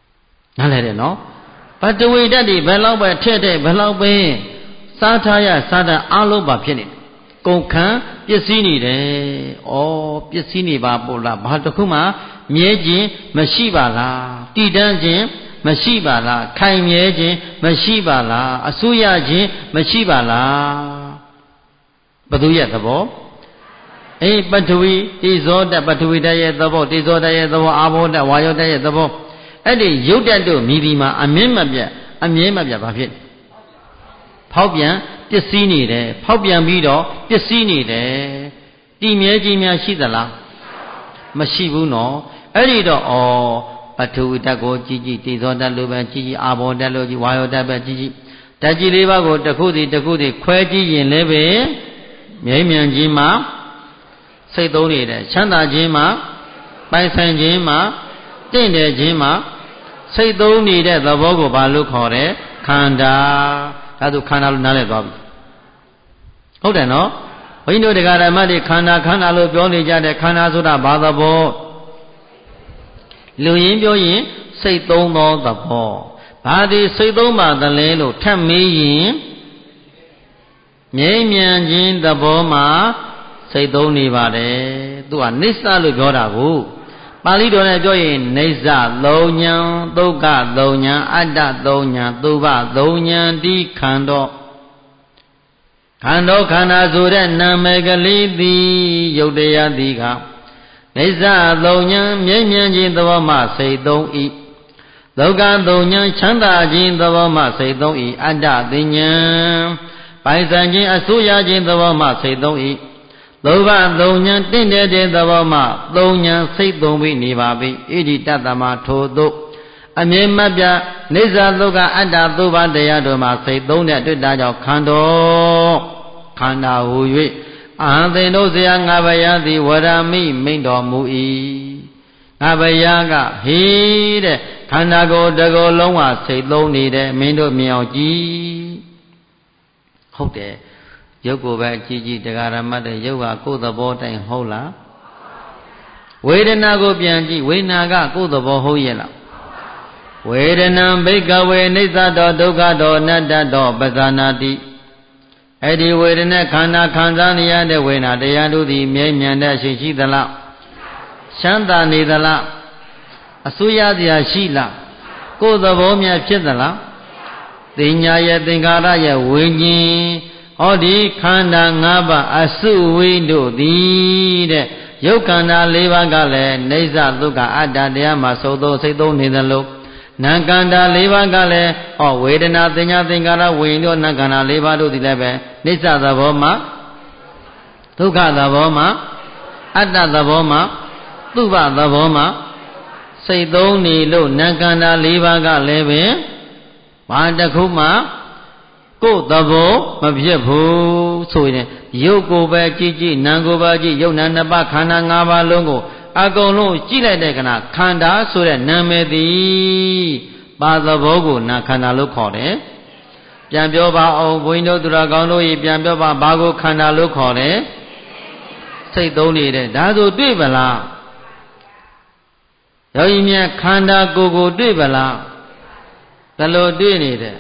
နားလည်တယ်နော်ပထဝီဓာတ်တွေဘယ်လောက်ပဲထက်တဲ့ဘယ်လောက်ပဲစားထားရစားတာအလုံးပါဖြစ်နေတယ်ကုန်ခန်းပစ္စည်းနေတယ်ဩပစ္စည်းနေပါပို့လားဘာတစ်ခုမှမြဲခြင်းမရှိပါလားတည်တံ့ခြင်းမရှိပါလားခိုင်မြဲခြင်းမရှိပါလားအစိုးရခြင်းမရှိပါလားဘသူရဲ့သဘောအေးပထဝီတိဇောတပထဝီဓာတ်ရဲ့သဘောတိဇောဓာတ်ရဲ့သဘောအာဘောဓာတ်ဝါယောဓာတ်ရဲ့သဘောအဲ့ဒီရုပ်ဓာတ်တို့မြည်ဒီမှာအမြင့်မပြတ်အမြဲမပြတ်ဘာဖြစ်ဖောက်ပြန်ပစ္စည်းနေတယ်ဖောက်ပြန်ပြီးတော့ပစ္စည်းနေတယ်တည်မြဲခြင်းများရှိသလားမရှိဘူးနော်အဲ့ဒီတော့ဩပထဝီဓာတ်ကိုကြည့်ကြည့်တိဇောဓာတ်လိုပဲကြည့်ကြည့်အာဘောဓာတ်လိုကြည့်ဝါယောဓာတ်ပဲကြည့်ကြည့်ဓာတ်ကြီးလေးပါးကိုတစ်ခုစီတစ်ခုစီခွဲကြည့်ရင်လည်းပဲမြဲမြံခြင်းမှာစိတ်သုံးနေတယ်ချမ်းသာခြင်းမှာပိုင်ဆိုင်ခြင်းမှာတင့်တယ်ခြင်းမှာစိတ်သုံးနေတဲ့သဘောကိုဘာလို့ခေါ်တယ်ခန္ဓာဒါဆိုခန္ဓာလို့နားလည်သွားပြီဟုတ်တယ်နော်ဘုန်းကြီးတို့တရားဓမ္မတွေခန္ဓာခန္ဓာလို့ပြောနေကြတဲ့ခန္ဓာဆိုတာဘာသဘောလူရင်းပြောရင်စိတ်သုံးသောသဘောဘာဒီစိတ်သုံးပါသလဲလို့ထပ်မေးရင်မြဲမြံခြင်းသဘောမှာစိတ်သုံးနေပါတယ်သူကနိစ္စလို့ပြောတာကိုပါဠိတော်နဲ့ပြောရင်နိစ္စသုံးညာဒုက္ခသုံးညာအတ္တသုံးညာသုဘသုံးညာတိခန္ဓာခန္ဓာခန္ဓာဆိုတဲ့နာမည်ကလေးသည်ယုတ်တရားသည်ကနိစ္စသုံးညာမြဲမြံခြင်းသဘောမှစိတ်သုံး၏ဒုက္ခသုံးညာချမ်းသာခြင်းသဘောမှစိတ်သုံး၏အတ္တသိဉာဏ်ပိုင်ဆိုင်ခြင်းအစိုးရခြင်းသဘောမှစိတ်သုံး၏သုဘသုံးညာတင့်တဲ့တဲ့သဘောမှသုံးညာစိတ်သုံးပြီးနေပါပြီဣတိတတ္တမထိုသို့အမြဲမပြနိစ္စဒုက္ခအတ္တသုဘတရားတို့မှာစိတ်သုံးတဲ့တွေ့တာကြောင့်ခန္ဓာခန္ဓာဟူ၍အာဟံသင်တို့ဆရာငါဘယသည်ဝရမိမိန်တော်မူ၏ငါဘယကဟေးတဲ့ခန္ဓာကိုယ်တစ်ကိုယ်လုံးဟာစိတ်သုံးနေတယ်မင်းတို့မြင်အောင်ကြည့်ဟုတ်တယ်ရုပ်ကိုပဲကြည့်ကြည့်တရားဓမ္မတဲ့ရုပ်ဟာကိုယ်သဘောတိုင်ဟုတ်လားဝေဒနာကိုပြန်ကြည့်ဝေဒနာကကိုယ်သဘောဟုတ်ရဲ့လားဝေဒနာဘိကဝေနိစ္စတောဒုက္ခတောအနတ္တတောပဇာနာတိအဲ့ဒီဝေဒနာခန္ဓာခံစားနေရတဲ့ဝေဒနာတရားတို့သည်မြဲမြံတဲ့ရှိရှိသလားချမ်းသာနေသလားအစိုးရစရာရှိလားကိုယ်သဘောများဖြစ်သလားသိညာရဲ့သင်္ခါရရဲ့ဝိညာဉ်ဟောဒီခန္ဓာ၅ပါးအစုဝိတို့သည်တဲ့ရုပ်ခန္ဓာ၄ပါးကလည်းနေဇဒုက္ခအတ္တတရားမှာသုသောစိတ်သုံးနေသလိုနာခန္ဓာ၄ပါးကလည်းဟောဝေဒနာသင်ညာသင်္ခါရဝိညာဉ်တို့နာခန္ဓာ၄ပါးတို့သည်လည်းပဲနေဇသဘောမှာဒုက္ခသဘောမှာအတ္တသဘောမှာသုဘသဘောမှာစိတ်သုံးနေလို့နာခန္ဓာ၄ပါးကလည်းပဲဘာတစ်ခုမှကိုယ်သဘောမဖြစ်ဘူးဆိုရင်ရုပ်ကိုပဲကြည့်ကြည့်နာမ်ကိုပဲကြည့်ရုပ်နာမ်နှစ်ပါးခန္ဓာ၅ပါးလုံးကိုအကုန်လုံးကြည့်လိုက်တဲ့ခဏခန္ဓာဆိုတဲ့နာမည်သည်ပါသဘောကိုနာခန္ဓာလို့ခေါ်တယ်ပြန်ပြောပါအောင်ဘုန်းကြီးတို့သူတော်ကောင်းတို့ပြန်ပြောပါဘာကိုခန္ဓာလို့ခေါ်တယ်စိတ်သုံးနေတဲ့ဒါဆိုတွေ့ပလားယောဂီများခန္ဓာကိုယ်ကိုတွေ့ပလားဘယ်လိုတွေ့နေတယ်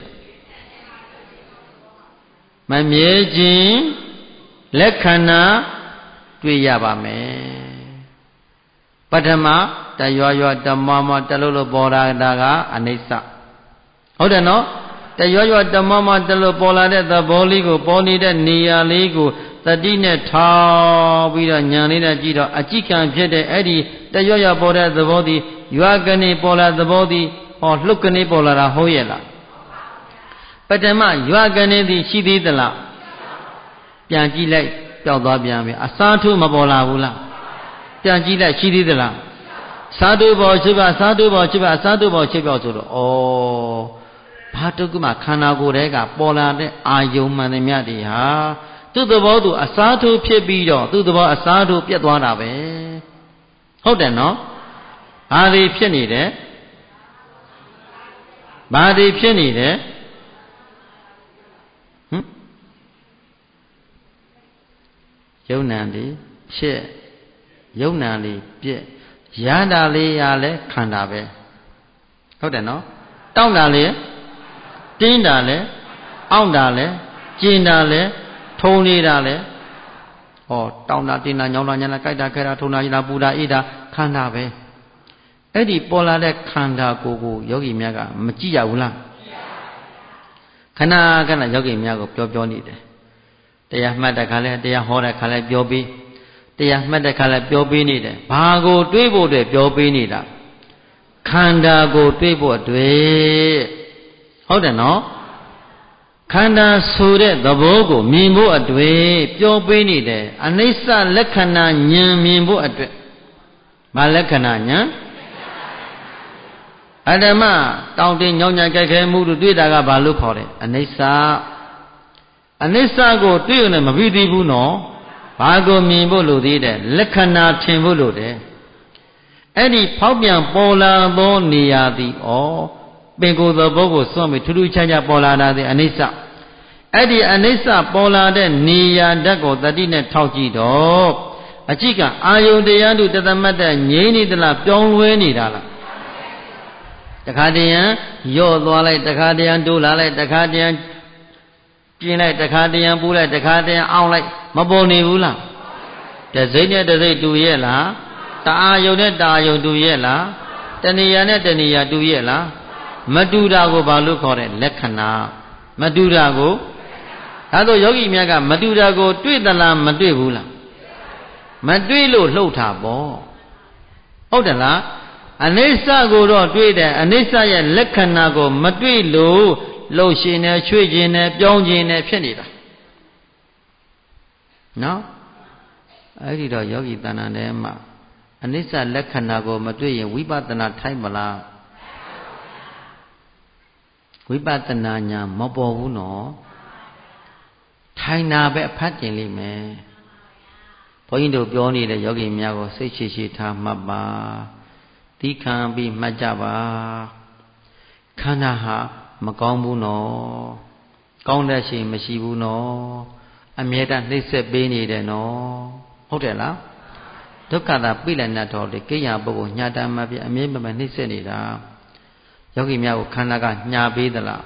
မမြဲခြင်းလက္ခဏာတွေ့ရပါမယ်ပထမတရွရွတမမတလို့လို့ပေါ်လာတာကအနိစ္စဟုတ်တယ်နော်တရွရွတမမတလို့ပေါ်လာတဲ့သဘောလေးကိုပေါ်နေတဲ့နေရာလေးကိုတတိနဲ့ထောက်ပြီးတော့ညာလေးနဲ့ကြည့်တော့အကြည့်ခံဖြစ်တဲ့အဲ့ဒီတရွရွပေါ်တဲ့သဘောသည်ရွာကနေပေါ်လာသဘောသည်ဟောလှုပ်ကနေပေါ်လာတာဟုတ်ရဲ့လားပထမရွာကနေသည်ရှိသေးသလားပြန်ကြည့်လိုက်ပျောက်သွားပြန်ပြီအစားထိုးမပေါ်လာဘူးလားပြန်ကြည့်လိုက်ရှိသေးသလားစားတို့ပေါ်ရှိပါစားတို့ပေါ်ရှိပါစားတို့ပေါ်ရှိပြောက်ဆိုတော့ဩဘာတုကမှခန္ဓာကိုယ်ထဲကပေါ်လာတဲ့အာယုံမှန်သမျှတွေဟာသူ့သဘောသူအစားထိုးဖြစ်ပြီးတော့သူ့သဘောအစားထိုးပြတ်သွားတာပဲဟုတ်တယ်နော်ဘာတွေဖြစ်နေတယ်ဘာတွေဖြစ်နေတယ်ဟမ်ယုံ nant လေးဖြစ်ယုံ nant လေးပြက်ရတာလေးရလဲခန္ဓာပဲဟုတ်တယ်နော်တောင်းတာလေတင်းတာလေအောင့်တာလေကျင်တာလေထုံနေတာလေဟောတောင်းတာတင်းတာညောင်းတာညံတာကြိုက်တာခဲတာထုံတာညတာပူတာအေးတာခန္ဓာပဲအဲ့ဒီပေါ်လာတဲ့ခန္ဓာကိုယ်ကိုယောဂီများကမကြည့်ရဘူးလားခဏခဏယောဂီများကိုပြောပြောနေတယ်တရားမှတ်တဲ့ခါလဲတရားဟောတဲ့ခါလဲပြောပြီးတရားမှတ်တဲ့ခါလဲပြောပြီးနေတယ်ဘာကိုတွေးဖို့အတွက်ပြောပြီးနေတာခန္ဓာကိုတွေးဖို့အတွက်ဟုတ်တယ်နော်ခန္ဓာဆိုတဲ့သဘောကိုမြင်ဖို့အတွက်ပြောပေးနေတယ်အနိစ္စလက္ခဏာဉာဏ်မြင်ဖို့အတွက်ဘာလက္ခဏာဉာဏ်အတ္တမတောင်းတင်ညောင်းညံကြိုက်ခဲမှုတို့တွေ့တာကဘာလို့ခေါ်တယ်အနိစ္စအနိစ္စကိုတွေ့ရုံနဲ့မပြီးသေးဘူးနော်ဘာကိုမြင်ဖို့လိုသေးတယ်လက္ခဏာထင်ဖို့လိုတယ်အဲ့ဒီဖောက်ပြန်ပေါ်လာသောနေရာသည်ဩပင်ကိုယ်သဘောကိုစွန့်ပြီးထူးထူးခြားခြားပေါ်လာတာသည်အနိစ္စအဲ့ဒီအနိစ္စပေါ်လာတဲ့နေရာဓာတ်ကိုတတိနဲ့ထောက်ကြည့်တော့အကြည့်ကအာယုန်တရားတို့တသမတ်တဲ့ငြိမ့်နေသလားပြောင်းလဲနေတာလားတခါတည်းရန်ယော့သွားလိုက်တခါတည်းရန်တိုးလာလိုက်တခါတည်းရန်ပြင်းလိုက်တခါတည်းရန်ပူးလိုက်တခါတည်းရန်အောင်းလိုက်မပေါ်နေဘူးလားတစိမ့်နဲ့တစိမ့်တူရဲ့လားတအာယုန်နဲ့တအာယုန်တူရဲ့လားတဏှာနဲ့တဏှာတူရဲ့လားမတူတာကိုဘာလို့ခေါ်တဲ့လက္ခဏာမတူတာကိုဒါဆိုယောဂီများကမတူတာကိုတွေ့သလားမတွေ့ဘူးလားမတွေ့လို့လှုပ်တာပေါ့ဟုတ်တယ်လားအနိစ္စကိုတော့တွေ့တယ်အနိစ္စရဲ့လက္ခဏာကိုမတွေ့လို့လှုပ်ရှင်နေချွေ့ခြင်းနဲ့ပြောင်းခြင်းနဲ့ဖြစ်နေတာနော်အဲ့ဒီတော့ယောဂီတဏ္ဍာထဲမှာအနိစ္စလက္ခဏာကိုမတွေ့ရင်ဝိပဿနာထိုက်မလားဝိပဿနာညာမပေါ်ဘူးနော်ထိုင်တာပဲအဖတ်တင်လိမ့်မယ်ဘုန်းကြီးတို့ပြောနေတဲ့ယောဂီများကိုစိတ်ရှိရှိထားမှတ်ပါသီးခံပြီးမှတ်ကြပါခန္ဓာဟာမကောင်းဘူးနော်ကောင်းတဲ့ရှင်မရှိဘူးနော်အမြဲတမ်းနှိမ့်ဆက်ပေးနေတယ်နော်ဟုတ်တယ်လားဒုက္ခသာပြိလနတ်တော်လေကိယပုဂ္ဂိုလ်ညာတမ်းမှပြအမြဲမမနှိမ့်ဆက်နေတာယောဂီများကိုခန္ဓာကညာပေးသလား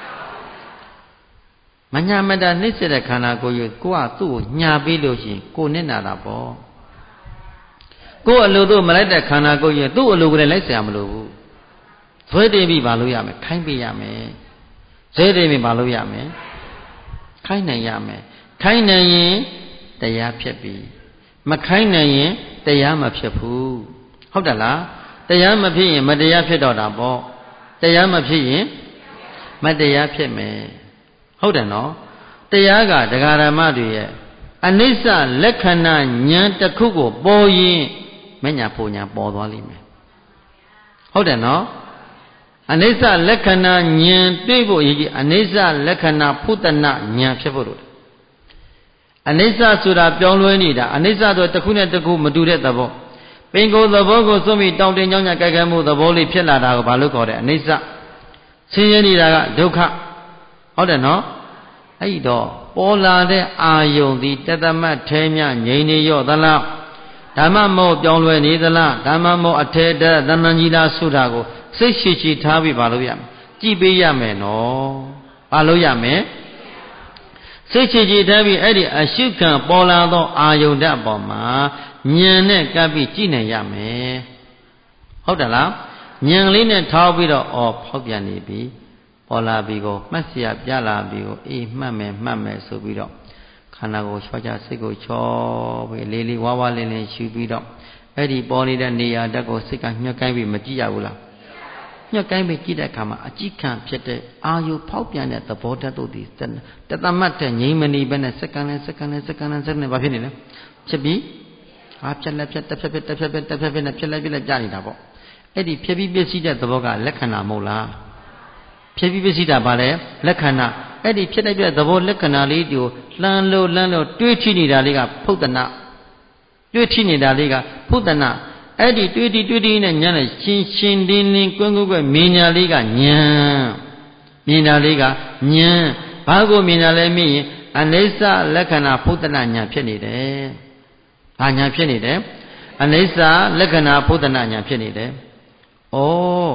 မညာမတာနှိမ့်ဆက်တဲ့ခန္ဓာကိုယ်ကိုကိုကသူ့ကိုညာပေးလို့ရှိရင်ကိုနစ်နာတာပေါ့ကိုအလိုတို့မလိုက်တဲ့ခန္ဓာကိုယ်ရင်သူ့အလိုကလေးလိုက်เสียမလို့ဘူးဇွဲတင်ပြီးမလုပ်ရမယ်ခိုင်းပေးရမယ်ဇွဲတင်ပြီးမလုပ်ရမယ်ခိုင်းနိုင်ရမယ်ခိုင်းနိုင်ရင်တရားဖြစ်ပြီမခိုင်းနိုင်ရင်တရားမဖြစ်ဘူးဟုတ်တယ်လားတရားမဖြစ်ရင်မတရားဖြစ်တော့တာပေါ့တရားမဖြစ်ရင်မတရားဖြစ်မယ်ဟုတ်တယ်နော်တရားကဒကာရမတွေရဲ့အနိစ္စလက္ခဏာဉာဏ်တစ်ခုကိုပေါ်ရင်မညာပူညာပေါ်သွားလိမ့်မယ်ဟုတ်တယ်နော်အနိစ္စလက္ခဏာဉာဏ်တွေ့ဖို့အရေးကြီးအနိစ္စလက္ခဏာဖုတနာဉာဏ်ဖြစ်ဖို့လို့အနိစ္စဆိုတာပြောင်းလဲနေတာအနိစ္စဆိုတစ်ခုနဲ့တစ်ခုမတူတဲ့သဘောပင်ကိုယ်သဘောကိုစွန့်ပြီးတောင်းတင်ကြောင်းညာကြိုက်ခဲမှုသဘောလေးဖြစ်လာတာကိုဘာလို့ခေါ်တဲ့အနိစ္စဆင်းရဲနေတာကဒုက္ခဟုတ်တယ်နော်အဲ့ဒီတော့ပေါ်လာတဲ့အာယုန်ဒီတသမတ်ထဲမြငြိမ်နေရော့သလားဓမ္မမောပြောင်းလဲနေသလားဓမ္မမောအထေတသမန်ကြီးလားဆိုတာကိုစိတ်ရှိရှိထားပြီးဘာလို့ရမလဲကြည့်ပေးရမယ်နော်ဘာလို့ရမလဲစိတ်ရှိရှိထားပြီးအဲ့ဒီအရှုခံပေါ်လာသောအာယုန်ဓာတ်ပေါ်မှာဉာဏ်နဲ့ကပ်ပြီးကြည့်နိုင်ရမယ်ဟုတ်တယ်လားဉာဏ်လေးနဲ့ထောက်ပြီးတော့အော်ဖောက်ပြန်နေပြီပေါ်လာပြီကိုမှတ်เสียပြလာပြီကိုအေးမှတ်မယ်မှတ်မယ်ဆိုပြီးတော့ခန္ဓာကိုချောချစိတ်ကိုချောပြီးလေးလေးဝါးဝါးလင်းလင်းရှူပြီးတော့အဲ့ဒီပေါ်နေတဲ့နေရာဓာတ်ကိုစိတ်ကညှက်ကိုင်းပြီးမကြည့်ရဘူးလားညှက်ကိုင်းပြီးကြည့်တဲ့အခါမှာအကြည့်ခံဖြစ်တဲ့အာယုဖောက်ပြန်တဲ့သဘောဓာတ်တို့ဒီတသမတ်တဲ့ငြိမ်းမနေဘဲနဲ့စက္ကန့်နဲ့စက္ကန့်နဲ့စက္ကန့်နဲ့စက္ကန့်နဲ့ဘာဖြစ်နေလဲဖြစ်ပြီးဟာဖြက်လက်ဖြက်တစ်ဖြက်ဖြက်တစ်ဖြက်ဖြက်တစ်ဖြက်ဖြက်နဲ့ဖြက်လက်ပြက်လက်ကြာနေတာပေါ့အဲ့ဒီဖြက်ပြီးပြည့်စည်တဲ့သဘောကလက္ခဏာမဟုတ်လားဖြည့်ပြီးပြည့်စည်တာဗါလဲလက္ခဏာအဲ့ဒီဖြစ်လိုက်တဲ့သဘောလက္ခဏာလေးကိုလှမ်းလို့လှမ်းလို့တွေးထိနေတာလေးကဖုဒ္ဒနာတွေးထိနေတာလေးကဖုဒ္ဒနာအဲ့ဒီတွေးထိတွေးထိနဲ့ညံ့တဲ့ရှင်းရှင်းလင်းလင်းကွန်းကွန်းကွမြင်ညာလေးကညံမြင်တာလေးကညံဘာကိုမြင်တာလဲမြင်ရင်အနိစ္စလက္ခဏာဖုဒ္ဒနာညာဖြစ်နေတယ်ဘာညာဖြစ်နေတယ်အနိစ္စလက္ခဏာဖုဒ္ဒနာညာဖြစ်နေတယ်ဩ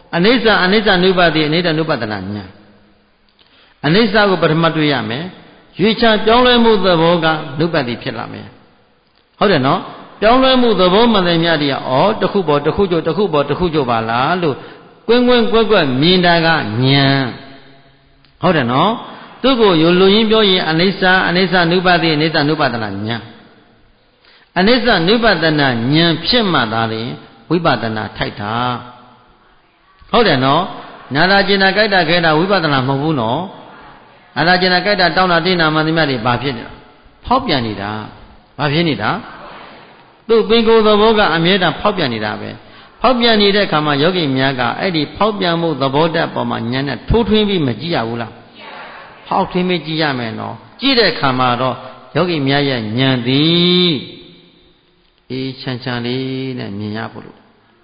အနိစ္စအနိစ္စနုပတိအနိစ္စနုပတနာညာအနိစ္စကိုပထမတွေ့ရမယ်ရွေးချယ်ပြောင်းလဲမှုသဘောကနုပတိဖြစ်လာမယ်ဟုတ်တယ်နော်ပြောင်းလဲမှုသဘောမှန်တယ်များတည်းဩတခုပေါ်တခုကျိုးတခုပေါ်တခုကျိုးပါလားလို့ကွင်းကွင်းကွက်ကွက်မြင်တာကဉာဏ်ဟုတ်တယ်နော်သူ့ကိုယလူရင်းပြောရင်အနိစ္စအနိစ္စနုပတိအနိစ္စနုပတနာဉာဏ်အနိစ္စနုပတနာဉာဏ်ဖြစ်မှသာလေဝိပဿနာထိုက်တာဟုတ်တယ်နော်နာလာကျင်နာကြိုက်တာခဲတာဝိပဿနာမဟုတ်ဘူးနော်နာလာကျင်နာကြိုက်တာတောင်းတာတင်းတာမှန်သမျှတွေဘာဖြစ်နေတာဖောက်ပြန်နေတာဘာဖြစ်နေတာသူ့ပင်ကိုယ်သဘောကအမြဲတမ်းဖောက်ပြန်နေတာပဲဖောက်ပြန်နေတဲ့အခါမှာယောဂီများကအဲ့ဒီဖောက်ပြန်မှုသဘောတတ်ပေါ်မှာဉာဏ်နဲ့ထိုးထွင်းပြီးမကြည့်ရဘူးလားဖောက်ထွင်းပြီးကြည့်ရမယ်နော်ကြည့်တဲ့အခါမှာတော့ယောဂီများရဲ့ဉာဏ်သည်အေးချမ်းချမ်းလေးနဲ့မြင်ရဖို့လို့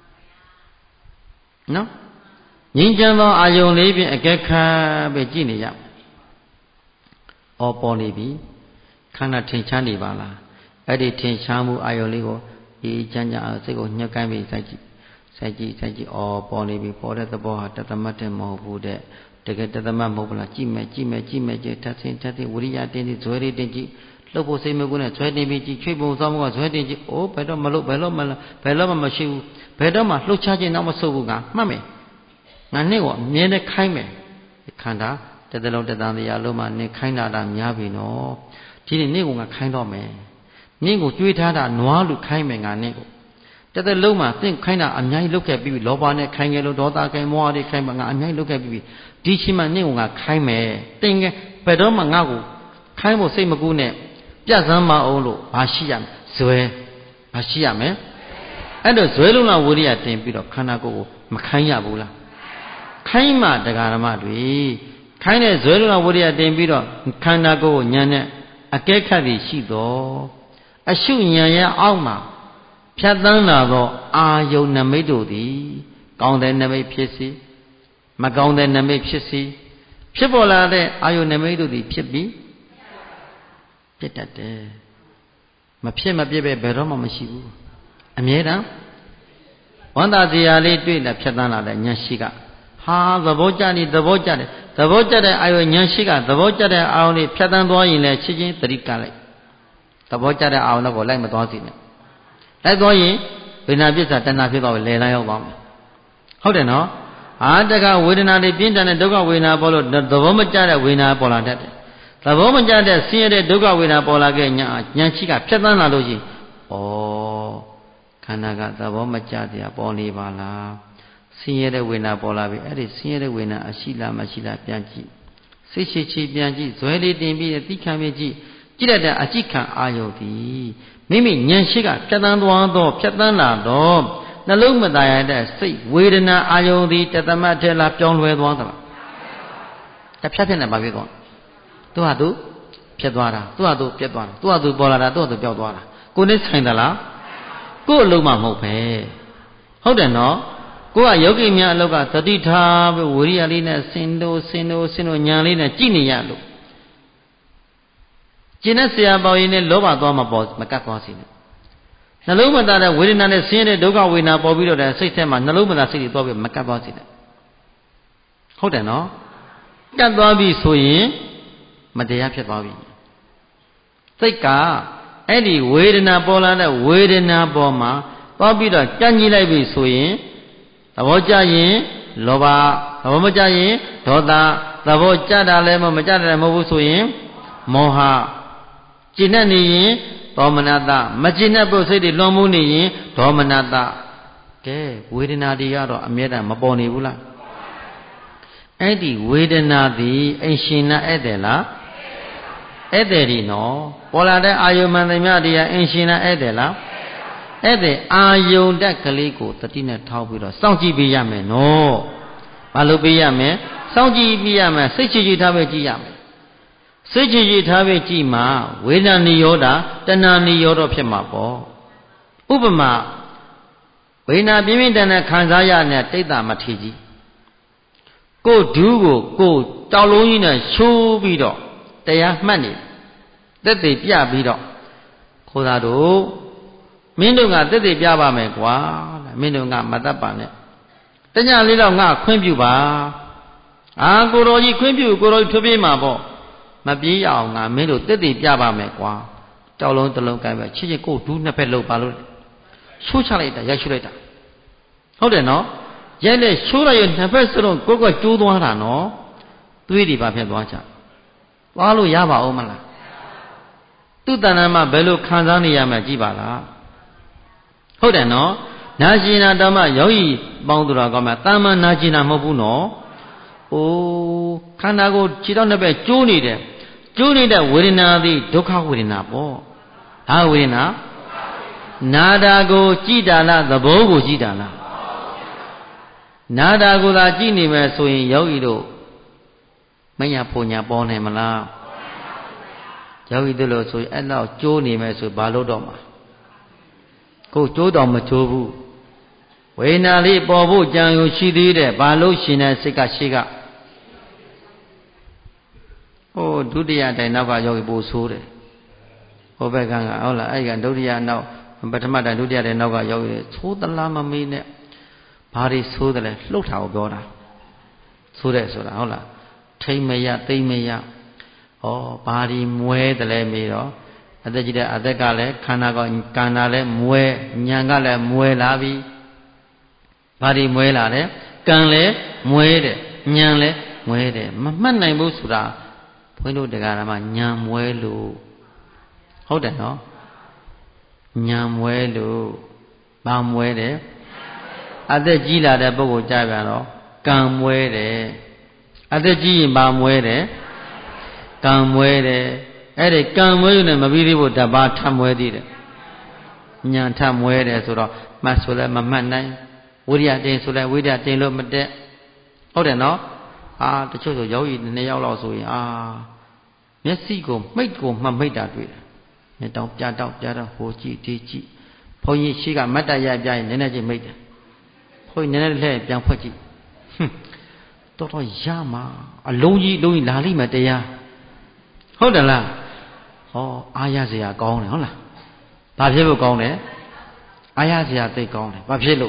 နော်ငြိမ်းချမ်းသောအာယုံလေးဖြင့်အကဲခတ်ပဲကြည့်နေရ။အော်ပေါ်နေပြီခန္ဓာထင်ရှားနေပါလားအဲ့ဒီထင်ရှားမှုအာယုံလေးကိုအေးချမ်းချမ်းစိတ်ကိုညှက်ကိုင်းပြီးစိုက်ကြည့်စိုက်ကြည့်စိုက်ကြည့်အော်ပေါ်နေပြီပေါ်တဲ့သဘောဟာတသမတ်တဲ့မဟုတ်ဘူးတဲ့တကယ်တသမတ်မဟုတ်ဘူးလားကြည့်မယ်ကြည့်မယ်ကြည့်မယ်ကြည့်ထပ်ဆင်းထပ်ဆင်းဝိရိယတင်းတင်းဇွဲလေးတင်းကြည့်လှုပ်ဖို့စိတ်မကူနဲ့ဇွဲတင်ပြီးကြည့်ချွေးပုံစောင်းမှုကဇွဲတင်ကြည့်အိုးဘယ်တော့မလှုပ်ဘယ်တော့မဘယ်တော့မှမရှိဘူးဘယ်တော့မှလှုပ်ချခြင်းတော့မဆုပ်ဘူးကမှတ်မယ်ငါနဲ့ကိုအမြဲတမ်းခိုင်းမယ်ခန္ဓာတစ်သလုံးတစ်သံတရားလုံးမှနင်ခိုင်းတာတာများပြီနော်ဒီနေ့နေ့ကငါခိုင်းတော့မယ်နင့်ကိုကြွေးထားတာနွားလူခိုင်းမယ်ငါနဲ့ကိုတစ်သလုံးမှသင်ခိုင်းတာအများကြီးလုပ်ခဲ့ပြီးပြီလောဘနဲ့ခိုင်းခဲ့လို့ဒေါသခိုင်းမောဟတွေခိုင်းမှငါအများကြီးလုပ်ခဲ့ပြီးပြီဒီချိန်မှနင့်ကငါခိုင်းမယ်တင်ကဲဘယ်တော့မှငါ့ကိုခိုင်းဖို့စိတ်မကူးနဲ့ပြတ်စမ်းမအောင်လို့ဘာရှိရမလဲဇွဲဘာရှိရမလဲအဲ့တော့ဇွဲလုံးလာဝိရိယတင်ပြီးတော့ခန္ဓာကိုယ်ကိုမခိုင်းရဘူးလားခိုင်းမှတရားဓမ္မတွေခိုင်းတဲ့ဇွဲလုံးလာဝိရိယတင်ပြီးတော့ခန္ဓာကိုယ်ကိုဉာဏ်နဲ့အကဲခတ်ပြီးရှိတော့အရှုဉာဏ်ရဲ့အောက်မှာဖြတ်သန်းလာသောအာယုန်နမိတ်တို့သည်ကောင်းတဲ့နမိတ်ဖြစ်စီမကောင်းတဲ့နမိတ်ဖြစ်စီဖြစ်ပေါ်လာတဲ့အာယုန်နမိတ်တို့သည်ဖြစ်ပြီးပြတ်တတ်တယ်မဖြစ်မပြတ်ပဲဘယ်တော့မှမရှိဘူးအမြဲတမ်းဝန္တာဇေယလေးတွေ့လာဖြတ်သန်းလာတဲ့ဉာဏ်ရှိကဟာသဘောကျနေသဘောကျတယ်သဘောကျတဲ့အာယုဉာဏ်ရှိကသဘောကျတဲ့အာယုလေးဖြတ်သန်းသွားရင်လည်းချင်းချင်းသတိကလိုက်သဘောကျတဲ့အာယုတော့ကိုလိုက်မသွားစီနဲ့လိုက်သွားရင်ဝေဒနာပစ္စတဏှာဖြစ်သွားပြီလဲလန်းရောက်သွားမယ်ဟုတ်တယ်နော်အာတကဝေဒနာတွေပြင်းထန်တဲ့ဒုက္ခဝေဒနာပေါ်လို့သဘောမကျတဲ့ဝေဒနာပေါ်လာတတ်တယ်သဘောမကျတဲ့ဆင်းရဲတဲ့ဒုက္ခဝေဒနာပေါ်လာခဲ့ညာဉာဏ်ရှိကဖြတ်သန်းလာလို့ရှိရင်ဩခန္ဓာကသဘောမကျတရားပေါ်နေပါလားဆင်းရဲတဲ့ဝေဒနာပေါ်လာပြီအဲ့ဒီဆင်းရဲတဲ့ဝေဒနာအရှိလားမရှိလားပြန်ကြည့်စိတ်ရှိချီပြန်ကြည့်ဇွဲလေးတင်ပြီးသိခံပြီးကြည့်ကြည့်လိုက်တဲ့အကြည့်ခံအာယုသည်မိမိဉာဏ်ရှိကဖြတ်သန်းသွားတော့ဖြတ်သန်းလာတော့နှလုံးမသားရတဲ့စိတ်ဝေဒနာအာယုသည်တသမတ်ထဲလာပြောင်းလဲသွားသလားတဖြတ်ဖြတ်နဲ့ပါပြီကောသူဟာသူဖြစ်သွားတာသူဟာသူပြတ်သွားတာသူဟာသူပေါ်လာတာသူဟာသူပျောက်သွားတာကိုယ်နဲ့ဆိုင်သလားကိုယ်အလုံးမမဟုတ်ပဲဟုတ်တယ်နော်ကိုယ်ကယောဂီများအလောက်ကသတိထားပြီးဝိရိယလေးနဲ့စင်တို့စင်တို့စင်တို့ညာလေးနဲ့ကြည့်နေရလို့ကျင်တဲ့ဆရာပေါင်းရင်လည်းလောဘသွားမပေါ်မကတ်သွားစေနဲ့နှလုံးမသားတဲ့ဝေဒနာနဲ့ဆင်းရဲတဲ့ဒုက္ခဝေဒနာပေါ်ပြီးတော့တဲ့စိတ်ထဲမှာနှလုံးမသားစိတ်တွေသွားပြီးမကတ်သွားစေနဲ့ဟုတ်တယ်နော်ကတ်သွားပြီဆိုရင်မတရားဖြစ်သွားပြီစိတ်ကအဲ့ဒီဝေဒနာပေါ်လာတဲ့ဝေဒနာပေါ်မှာသွားပြီးတော့ကြံ့ကြည့်လိုက်ပြီဆိုရင်သဘောကျရင်လောဘသဘောမကျရင်ဒေါသသဘောကျတာလည်းမကျတာလည်းမဟုတ်ဘူးဆိုရင်မောဟကျင့်နေရင်ဒေါမနတမကျင့်တဲ့ပုစိတ်တွေလွန်မှုနေရင်ဒေါမနတကဲဝေဒနာတွေကတော့အမြဲတမ်းမပေါ်နေဘူးလားအဲ့ဒီဝေဒနာသည်အိမ်ရှင်နာဧည့်တယ်လားဧည့်တယ်ဒီနော်ပေါ်လာတဲ့အာယုမှန်သမျှတရားအိမ်ရှင်နာဧည့်တယ်လားဧည့်တယ်အာယုတက်ကလေးကိုတတိနဲ့ထောက်ပြီးတော့စောင့်ကြည့်ပေးရမယ်နော်ဘာလို့ပေးရမလဲစောင့်ကြည့်ပေးရမယ်စိတ်ချကြည်ထားပဲကြည့်ရမယ်စိတ်ချကြည်ထားပဲကြည့်မှဝေဒနာနိရောဓတဏှာနိရောဓဖြစ်မှာပေါ့ဥပမာဝေဒနာပြင်းပြင်းထန်ထန်ခံစားရတဲ့တိတ်တာမထေကြီးကိုဒူးကိုကိုတောက်လုံးကြီးနဲ့ချိုးပြီးတော့တရားမှတ်နေတက်သေးပြပြီးတော့ခိုးသားတို့မင်းတို့ကတက်သေးပြပါမယ်ကွာမင်းတို့ကမတတ်ပါနဲ့တညလေးတော့ငါခွင့်ပြုပါအာကိုတော်ကြီးခွင့်ပြုကိုတော်ကြီးထွပြေးမှာပေါ့မပြေးရအောင်ငါမင်းတို့တက်တည်ပြပါမယ်ကွာကြောက်လုံးတလုံးကိုင်းပဲချစ်ချစ်ကိုဒူးနှစ်ဖက်လှုပ်ပါလို့ရှိုးချလိုက်တာရိုက်ရှိုးလိုက်တာဟုတ်တယ်နော်ရိုက်လက်ရှိုးလိုက်ရနှစ်ဖက်စလုံးကိုကကျိုးသွားတာနော်သွေးတွေပါဖြစ်သွားကြသွားလို့ရပါဦးမလားသူ့တဏ္ဍာမှာဘယ်လိုခံစားနေရမှကြည့်ပါလားဟုတ်တယ်နော်နာကျင်နာဓမ္မယောဂီပေါင်းသူတော်ကောင်းများတာမန်နာကျင်နာမဟုတ်ဘူးနော်အိုးခန္ဓာကိုယ်ခြေတော်နှစ်ဘက်ကျိုးနေတယ်ကျိုးနေတဲ့ဝေဒနာသည်ဒုက္ခဝေဒနာပေါ့ဟာဝေဒနာနာတာကိုကြည်တာလားသဘောကိုကြည်တာလားနာတာကိုသာကြည်နေမယ်ဆိုရင်ယောဂီတို့မညာပုံညာပေါ်နိုင်မလားယောဂီတို့လို့ဆိုရင်အဲ့လောက်ကျိုးနေမယ်ဆိုဘာလို့တော့မှာကိုကျိုးတော်မကျိုးဘူးဝေဒနာလေးပေါ်ဖို့ကြံယူရှိသေးတယ်ဘာလို့ရှင်တဲ့စိတ်ကရှိကဟိုဒုတိယတိုင်နောက်ကယောဂီပို့ဆိုးတယ်ဟိုဘက်ကကဟုတ်လားအဲ့ကဒုတိယနောက်ပထမတိုင်ဒုတိယတိုင်နောက်ကယောဂီသိုးသလားမမေးနဲ့ဘာတွေဆိုးတယ်လဲလှုပ်တာကိုပြောတာဆိုးတယ်ဆိုတာဟုတ်လားထိမ့်မရသိမ့်မရဩဘာဒီမွဲတယ်လဲမေးတော့အသက်ကြီးတဲ့အသက်ကလည်းခန္ဓာကောကန္နာလည်းမွဲညံကလည်းမွဲလာပြီဘာဒီမွဲလာတယ်ကံလည်းမွဲတယ်ညံလည်းမွဲတယ်မမှတ်နိုင်ဘူးဆိုတာဘုန်းကြီးတို့တရားဓမ္မညံမွဲလို့ဟုတ်တယ်နော်ညံမွဲလို့ဘာမွဲတယ်အသက်ကြီးလာတဲ့ပုဂ္ဂိုလ်ကြပြန်တော့ကံမွဲတယ်အသက်ကြီးရင်ဘာမွဲတယ်ကံမွဲတယ်အဲ့ဒီကံမွဲလို့နဲ့မပြီးသေးဘူးတပါးထမွဲသေးတယ်ညာထမွဲတယ်ဆိုတော့မှတ်ဆိုလည်းမမှတ်နိုင်ဝိရိယတင်ဆိုလည်းဝိရိယတင်လို့မတက်ဟုတ်တယ်နော်အာတချို့ဆိုယောဂီနှစ်ယောက်လောက်ဆိုရင်အာမျက်စိကိုမိတ်ကိုမှမိတ်တာတွေ့တယ်မျက်တောင်ပြတောက်ပြတော့ဟိုကြည့်ဒီကြည့်ဘုန်းကြီးရှိကမတ်တရပြရင်နည်းနည်းချင်းမိတ်တယ်ဘုန်းကြီးနည်းနည်းလှည့်ပြန်ဖွက်ကြည့်ဟွန်းတော်တော်ရမှာအလုံးကြီးလုံးကြီးလာလိမ့်မယ်တရားဟုတ်တယ်လားဟောအားရစရာကောင်းတယ်ဟုတ်လားဘာဖြစ်လို့ကောင်းလဲအားရစရာသိကောင်းတယ်ဘာဖြစ်လို့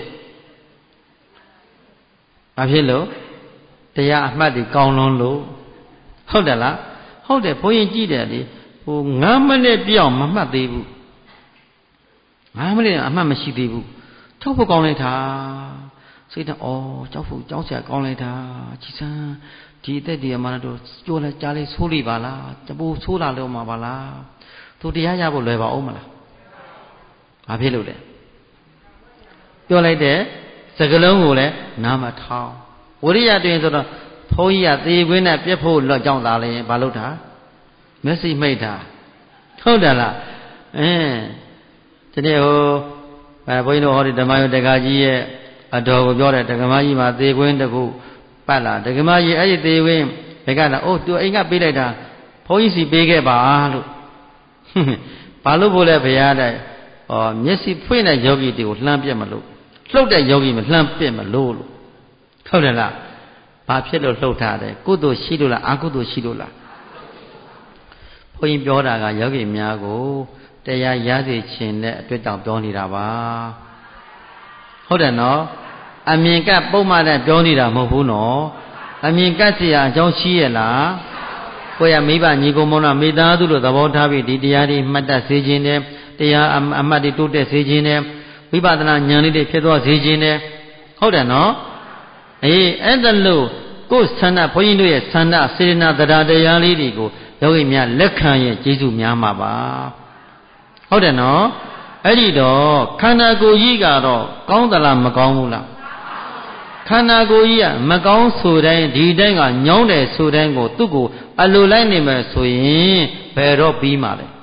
ဘာဖြစ်လို့တရားအမှတ်တွေကောင်းလွန်းလို့ဟုတ်တယ်လားဟုတ်တယ်ဘုန်းကြီးကြည့်တယ်လေဟိုငါးမိနစ်ပြောင်းမမှတ်သေးဘူးငါးမိနစ်အမှတ်မရှိသေးဘူးထုတ်ဖို့ကောင်းလိုက်တာစိတ်တော့ဩကြောက်ဖို့ကြောက်စရာကောင်းလိုက်တာကြည်စမ်းဒီအသက်ဒီအမှန်တော့ကြိုးလဲကြားလဲဆိုးလိပါလားတပူဆိုးလာလို့မှာပါလားသူတရားရဖို့လွယ်ပါဦးမလားဘာဖြစ်လို့လဲပြောလိုက်တဲ့စကလုံးကိုလည်းနားမထောင်ဝိရိယတွင်ဆိုတော့ဘုန်းကြီးကသေခွင်းနဲ့ပြက်ဖို့လော့ကြောင်းလာလဲရင်ဘာလုပ်တာမျက်စိမိတ်တာဟုတ်တယ်လားအင်းဒီနေ့ဟိုအဲဘုန်းကြီးတို့ဟောဒီဓမ္မယုတက္ကကြီးရဲ့အတော်ကိုပြောတယ်ဓမ္မကြီးမှာသေခွင်းတစ်ခုပတ်လာဓမ္မကြီးအဲ့ဒီသေခွင်းဘယ်ကလာအိုးသူအိမ်ကပေးလိုက်တာဘုန်းကြီးစီပေးခဲ့ပါလို့ဘာလို့ဖို့လဲဘုရားတဲ့ဩမျက်စိဖွင့်တဲ့ယောဂီတွေကိုလှမ်းပြက်မလို့လှုပ်တဲ့ယောဂီမလှမ်းပြက်မလို့လို့ဟုတ်တယ်လားဘာဖြစ်လို့လှုပ်ထားတယ်ကုသိုလ်ရှိလို့လားအကုသိုလ်ရှိလို့လားဘုန်းကြီးပြောတာကယောဂီများကိုတရားရစေခြင်းနဲ့အတွက်ကြောင့်ပြောနေတာပါဟုတ်တယ်နော်အမြင်ကပုံမှန်နဲ့ပြောနေတာမဟုတ်ဘူးနော်အမြင်ကစရာအကြောင်းရှိရဲ့လားကိုယ်ရမိဘညီကိုမောင်နှမိသားစုတို့သဘောထားပြီးဒီတရားတွေမှတ်တတ်စေခြင်းနဲ့တရားအမှတ်တွေတိုးတက်စေခြင်းနဲ့ဝိပဿနာဉာဏ်လေးတွေဖြစ်သွားစေခြင်းနဲ့ဟုတ်တယ်နော်အေးအဲ့ဒါလို့ကိုယ်ဆန္ဒဘုန်းကြီးတို့ရဲ့ဆန္ဒစေတနာတရားတရားလေးတွေကိုယောဂီများလက်ခံရဲ့ကျေးဇူးများမှာပါဟုတ်တယ်နော်အဲ့ဒီတော့ခန္ဓာကိုယ်ကြီးကတော့ကောင်းသလားမကောင်းဘူးလားခန္ဓာကိုယ်ကြီးကမကောင်းဆိုတိုင်းဒီတိုင်းကညောင်းတယ်ဆိုတိုင်းကိုသူ့ကိုအလိုလိုက်နေမယ်ဆိုရင်ဘယ်တော့ပြီးမှာလဲ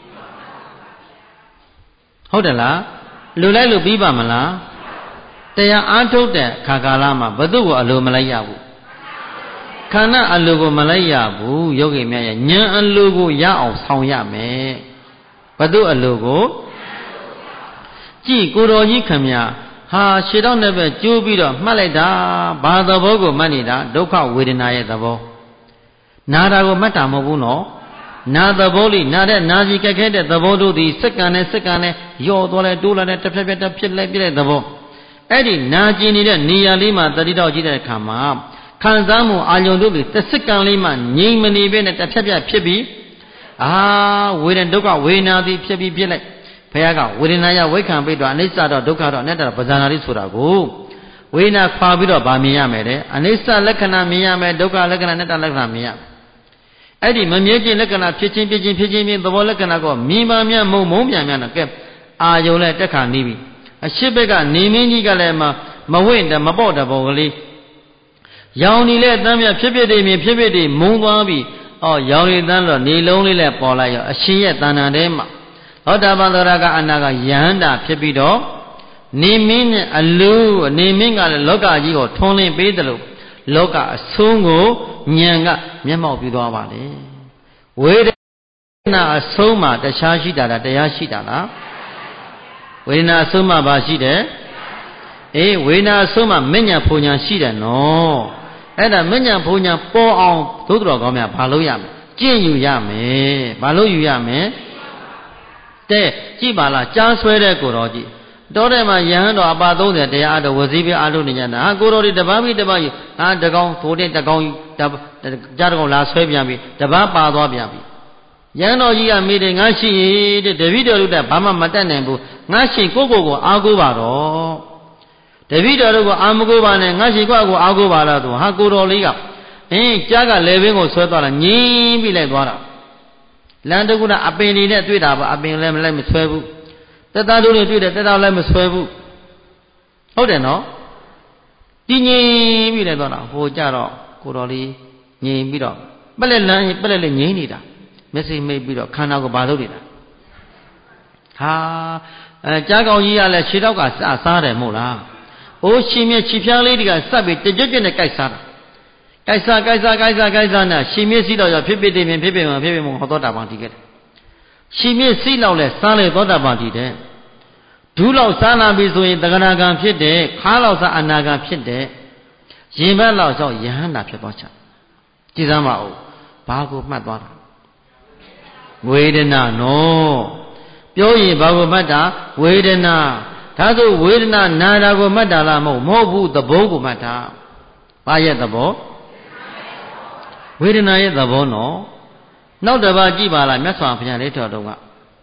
ဟုတ်တယ်လားလိုလိုက်လို့ပြီးပါမလားတရားအားထုတ်တဲ့ခါကာလမှာဘယ်သူ့ကိုအလိုမလိုက်ရဘူးခန္ဓာအလိုကိုမလိုက်ရဘူးယောဂီများရဲ့ဉာဏ်အလိုကိုရအောင်ဆောင်ရမယ်ဘယ်သူ့အလိုကိုကြည်ကိုတော်ကြီးခမညာဟာရှေတော့နဲ့ပဲကျိုးပြီးတော့မှတ်လိုက်တာဘာသဘောကိုမှတ်နေတာဒုက္ခဝေဒနာရဲ့သဘောနာတာကိုမှတ်တာမဟုတ်ဘူးနော်နာသဘောလေးနာတဲ့နာစီကြက်ခဲတဲ့သဘောတို့သည်စက္ကန့်နဲ့စက္ကန့်နဲ့ယော့သွားလဲတိုးလာတဲ့တစ်ဖြက်ဖြက်တစ်ဖြစ်လိုက်ပြတဲ့သဘောအဲ့ဒီနာကျင်နေတဲ့နေရာလေးမှာတတိတောက်ကြည့်တဲ့အခါမှာခံစားမှုအာယုံတို့ပြီးတစ်စက္ကန့်လေးမှငြိမ်မနေပဲနဲ့တစ်ဖြတ်ဖြတ်ဖြစ်ပြီးအာဝေဒနာဒုက္ခဝေဒနာသည်ဖြစ်ပြီးဖြစ်လိုက်ဘုရားကဝေဒနာရဝိခံပိတော့အနိစ္စတော့ဒုက္ခတော့အနတ္တတော့ပဇာနာလေးဆိုတာကိုဝေဒနာခွာပြီးတော့ဗာမြင်ရမယ်တဲ့အနိစ္စလက္ခဏာမြင်ရမယ်ဒုက္ခလက္ခဏာအနတ္တလက္ခဏာမြင်ရမယ်အဲ့ဒီမမြဲခြင်းလက္ခဏာဖြစ်ခြင်းဖြစ်ခြင်းဖြစ်ခြင်းဖြစ်သဘောလက္ခဏာကိုမြင်ပါမြတ်မုံမုံပြန်ပြန်တော့ကဲအာယုံနဲ့တက်ခါနေပြီအရှိဘက်ကနေမင်းကြီးကလည်းမဝင့်တယ်မပေါ့တဲ့ပုံကလေးရောင်နေလဲတမ်းမြဖြစ်ဖြစ်တွေမြင်ဖြစ်ဖြစ်တွေမုံသွားပြီအော်ရောင်ရည်တန်းတော့နေလုံးလေးလည်းပေါ်လိုက်ရောအရှင်ရဲ့တဏ္ဍာထဲမှာသောတာပန်သရကအနာကယဟန္တာဖြစ်ပြီးတော့နေမင်းနဲ့အလူနေမင်းကလည်းလောကကြီးကိုထွန်းလင်းပေးတယ်လို့လောကအဆုံးကိုဉာဏ်ကမျက်မှောက်ပြုသွားပါလေဝေဒနာအဆုံးမှာတခြားရှိတာလားတရားရှိတာလားဝေဒနာအဆုံးမှာဘာရှိတယ်အေးဝေဒနာအဆုံးမှာမဉ္ဇဉ်ဖူညာရှိတယ်နော်အဲ့ဒါမဉ္ဇဉ်ဖူညာပေါ်အောင်သို့တော်ကောင်းများဘာလို့ရမလဲကျင့်ယူရမယ်ဘာလို့ယူရမလဲတဲ့ကြည့်ပါလားကြားဆွဲတဲ့ကိုတော်ကြည့်တောထဲမှာယဟန်တော်အပါသုံးဆယ်တရားအတော်ဝစီပြအားထုတ်နေကြတာဟာကိုတော်တွေတပားပြီးတပားယူဟာတကောင်ထိုးတဲ့တကောင်ကြားတကောင်လာဆွဲပြန်ပြီတပားပါသွားပြန်ပြီယဟန်တော်ကြီးကမိတယ်ငါရှိတဲ့တပည့်တော်တို့ကဘာမှမတတ်နိုင်ဘူးငါရှိကိုကိုကိုအားကိုးပါတော့တပည့်တော်တို့ကအာမကိုးပါနဲ့ငါရှိကိုကိုအားကိုးပါလားသူဟာကိုတော်လေးကအင်းကြားကလေဘင်းကိုဆွဲသွားတာငြင်းပြီးလိုက်သွားတာလန်တကူကအပင်တွေနဲ့တွေ့တာပါအပင်လည်းမလိုက်မဆွဲဘူးတက်သားတို့တွေတွေ့တယ်တက်သားလည်းမဆွဲဘူးဟုတ်တယ်နော်တည်ငြိမ်ပြီးလိုက်သွားတာဟိုကြတော့ကိုတော်လေးငြိမ်ပြီးတော့ပက်လက်လန်းပက်လက်လေးငြိမ်နေတာမျက်စိမိတ်ပြီးတော့ခန္ဓာကိုဘာလုပ်နေတာဟာအဲကြားကောင်ကြီးကလည်းခြေထောက်ကစစားတယ်မဟုတ်လားအိုးရှင်မြခြေဖြားလေးတွေကစပ်ပြီးတကြွကြွနဲ့ကြိုက်စားတာကြိုက်စားကြိုက်စားကြိုက်စားကြိုက်စားနဲ့ရှင်မြစီတော့ရဖြစ်ဖြစ်တည်မြင်ဖြစ်ဖြစ်မှဖြစ်ဖြစ်မှဟောတော်တာပန်တည်ခဲ့တယ်ရှင်မြစီလောက်လဲစားလေသောတာပန်တည်တယ်ဒူးလောက်စားလာပြီဆိုရင်တဂရကံဖြစ်တယ်ခါလောက်စားအနာကံဖြစ်တယ်ရင်ဘတ်လောက်ဆောက်ယဟန္တာဖြစ်သွားချကြည်စမ်းပါဦးဘာကိုမှတ်သွားတာဝေဒနာနော်ပြောရင်ဘာကိုမှတ်တာဝေဒနာဒါဆိုဝေဒနာနာတာကိုမှတ်တာလားမဟုတ်မဟုတ်ဘူးသဘောကိုမှတ်တာဘာရဲ့သဘောဝေဒနာရဲ့သဘောနော်နောက်တစ်ပါးကြည့်ပါလားမြတ်စွာဘုရားလေးတော်တော်က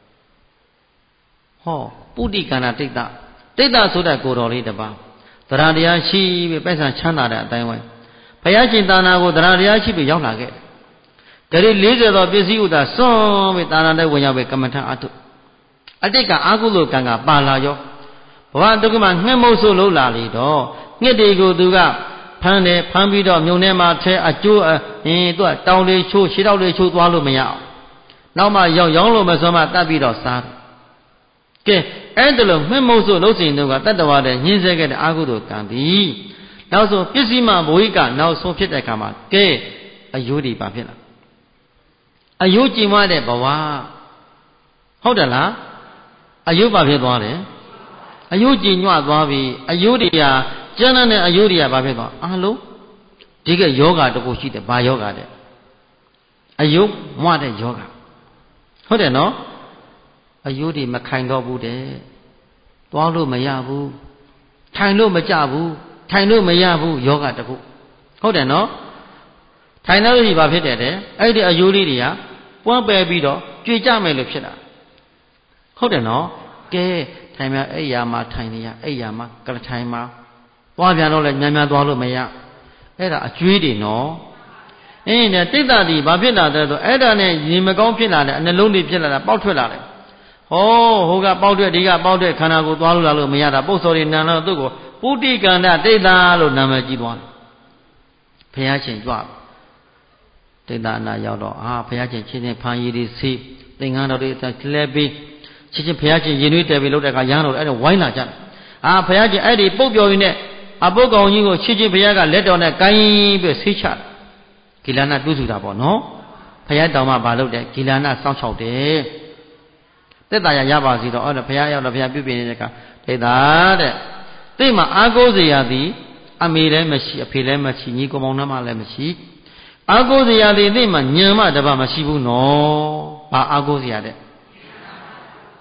ဟောပုတိကန္နာတိတ်တတိတ်တဆိုတဲ့ကိုတော်လေးတစ်ပါးတရားတရားရှိပြီးပိုက်ဆံချမ်းသာတဲ့အတိုင်းဝိုင်းဘုရားရှင်သာနာကိုတရားတရားရှိပြီးရောက်လာခဲ့တယ်ဒါရီ၄၀သောပစ္စည်းဥဒ္ဒါစွန့်ပြီးသာနာတဲ့ဝင်ရောက်ပြီးကမ္မထအထုအတိတ်ကအာဟုလိုကံကပါလာရောဘဝဒုက္ခမှာငှက်မုတ်ဆိုးလို့လာလေတော့ငှက်တွေကိုသူကဖမ်းတယ်ဖမ်းပြီးတော့မြုံထဲမှာထဲအကျိုးအင်းသူကတောင်လေးချိုးခြေထောက်လေးချိုးသွားလို့မရအောင်နောက်မှရောင်းရောင်းလို့မစွမ်းမှတတ်ပြီးတော့စားတယ်ကဲအဲ့ဒါလို့ငှက်မုတ်ဆိုးလို့စင်တို့ကတတ္တဝါတဲ့ညှင်းဆဲခဲ့တဲ့အာဟုလိုကံသည်နောက်ဆုံးပစ္စည်းမဘဝိကနောက်ဆုံးဖြစ်တဲ့အခါမှာကဲအယိုးဒီပါဖြစ်လာအယိုးကျင်မတဲ့ဘဝဟုတ်တယ်လားအယိုးပါဖြစ်သွားတယ်အယိုးကျင်ညွတ်သွားပြီအယိုးတွေကကျန်းတဲ့အယိုးတွေကဘာဖြစ်သွားအားလုံးဒီကယောဂတကူရှိတယ်ဘာယောဂတဲ့အယိုးမွတဲ့ယောဂဟုတ်တယ်နော်အယိုးတွေမခိုင်တော့ဘူးတဲ့သွားလို့မရဘူးထိုင်လို့မကြဘူးထိုင်လို့မရဘူးယောဂတကူဟုတ်တယ်နော်ထိုင်လို့ဒီဘာဖြစ်တယ်တဲ့အဲ့ဒီအယိုးလေးတွေကပွားပယ်ပြီးတော့ကြွေကြမယ်လို့ဖြစ်တာဟုတ်တယ်နော်ကဲထိုင်မြအဲ့ရမှာထိုင်နေရအဲ့ရမှာကလထိုင်မှာသွားပြန်တော့လဲမြန်မြန်သွားလို့မရအဲ့ဒါအကျွေးတွေနော်အင်းနဲ့တိတ်တာဒီဘာဖြစ်လာတဲ့ဆိုအဲ့ဒါနဲ့ရင်မကောင်းဖြစ်လာတယ်အနှလုံးတွေဖြစ်လာတာပေါက်ထွက်လာတယ်ဟောဟိုကပေါက်ထွက်ဒီကပေါက်ထွက်ခန္ဓာကိုယ်သွားလို့လာလို့မရတာပုတ်စော်တွေနံတော့သူ့ကိုပုတိကန္တတိတ်တာလို့နာမည်ကြီးသွားတယ်ဘုရားရှင်ကြွတိတ်တာနာရောက်တော့အာဘုရားရှင်ချင်းချင်းဖန်ရည်တွေစီးသင်္ကန်းတော်တွေလဲပြီးချင်းချင်းဘုရားရှင်ရင်သွေးတယ်ပြီးလို့တဲ့အခါရဟန်းတော်အဲ့ဒါဝိုင်းလာကြတယ်အာဘုရားရှင်အဲ့ဒီပုတ်ပြော်ရင်းနဲ့အပုတ်ကောင်ကြီးကိုချင်းချင်းဘုရားကလက်တော်နဲ့ကိုင်းပြီးဆေးချတယ်ဂီလာနာပြုစုတာပေါ့နော်ဘုရားတောင်မှဘာလုပ်တယ်ဂီလာနာစောင့်ချောက်တယ်တက်တာရရပါစီတော့အဲ့ဒါဘုရားရောက်တော့ဘုရားပြုပြင်နေတဲ့အခါတိတ်တာတဲ့တိတ်မှာအာကိုးစရာသည်အမေလည်းမရှိအဖေလည်းမရှိညီကောင်မောင်နှမလည်းမရှိအာကိုးစရာသည်တိတ်မှာညံမတပါမရှိဘူးနော်ဘာအာကိုးစရာတဲ့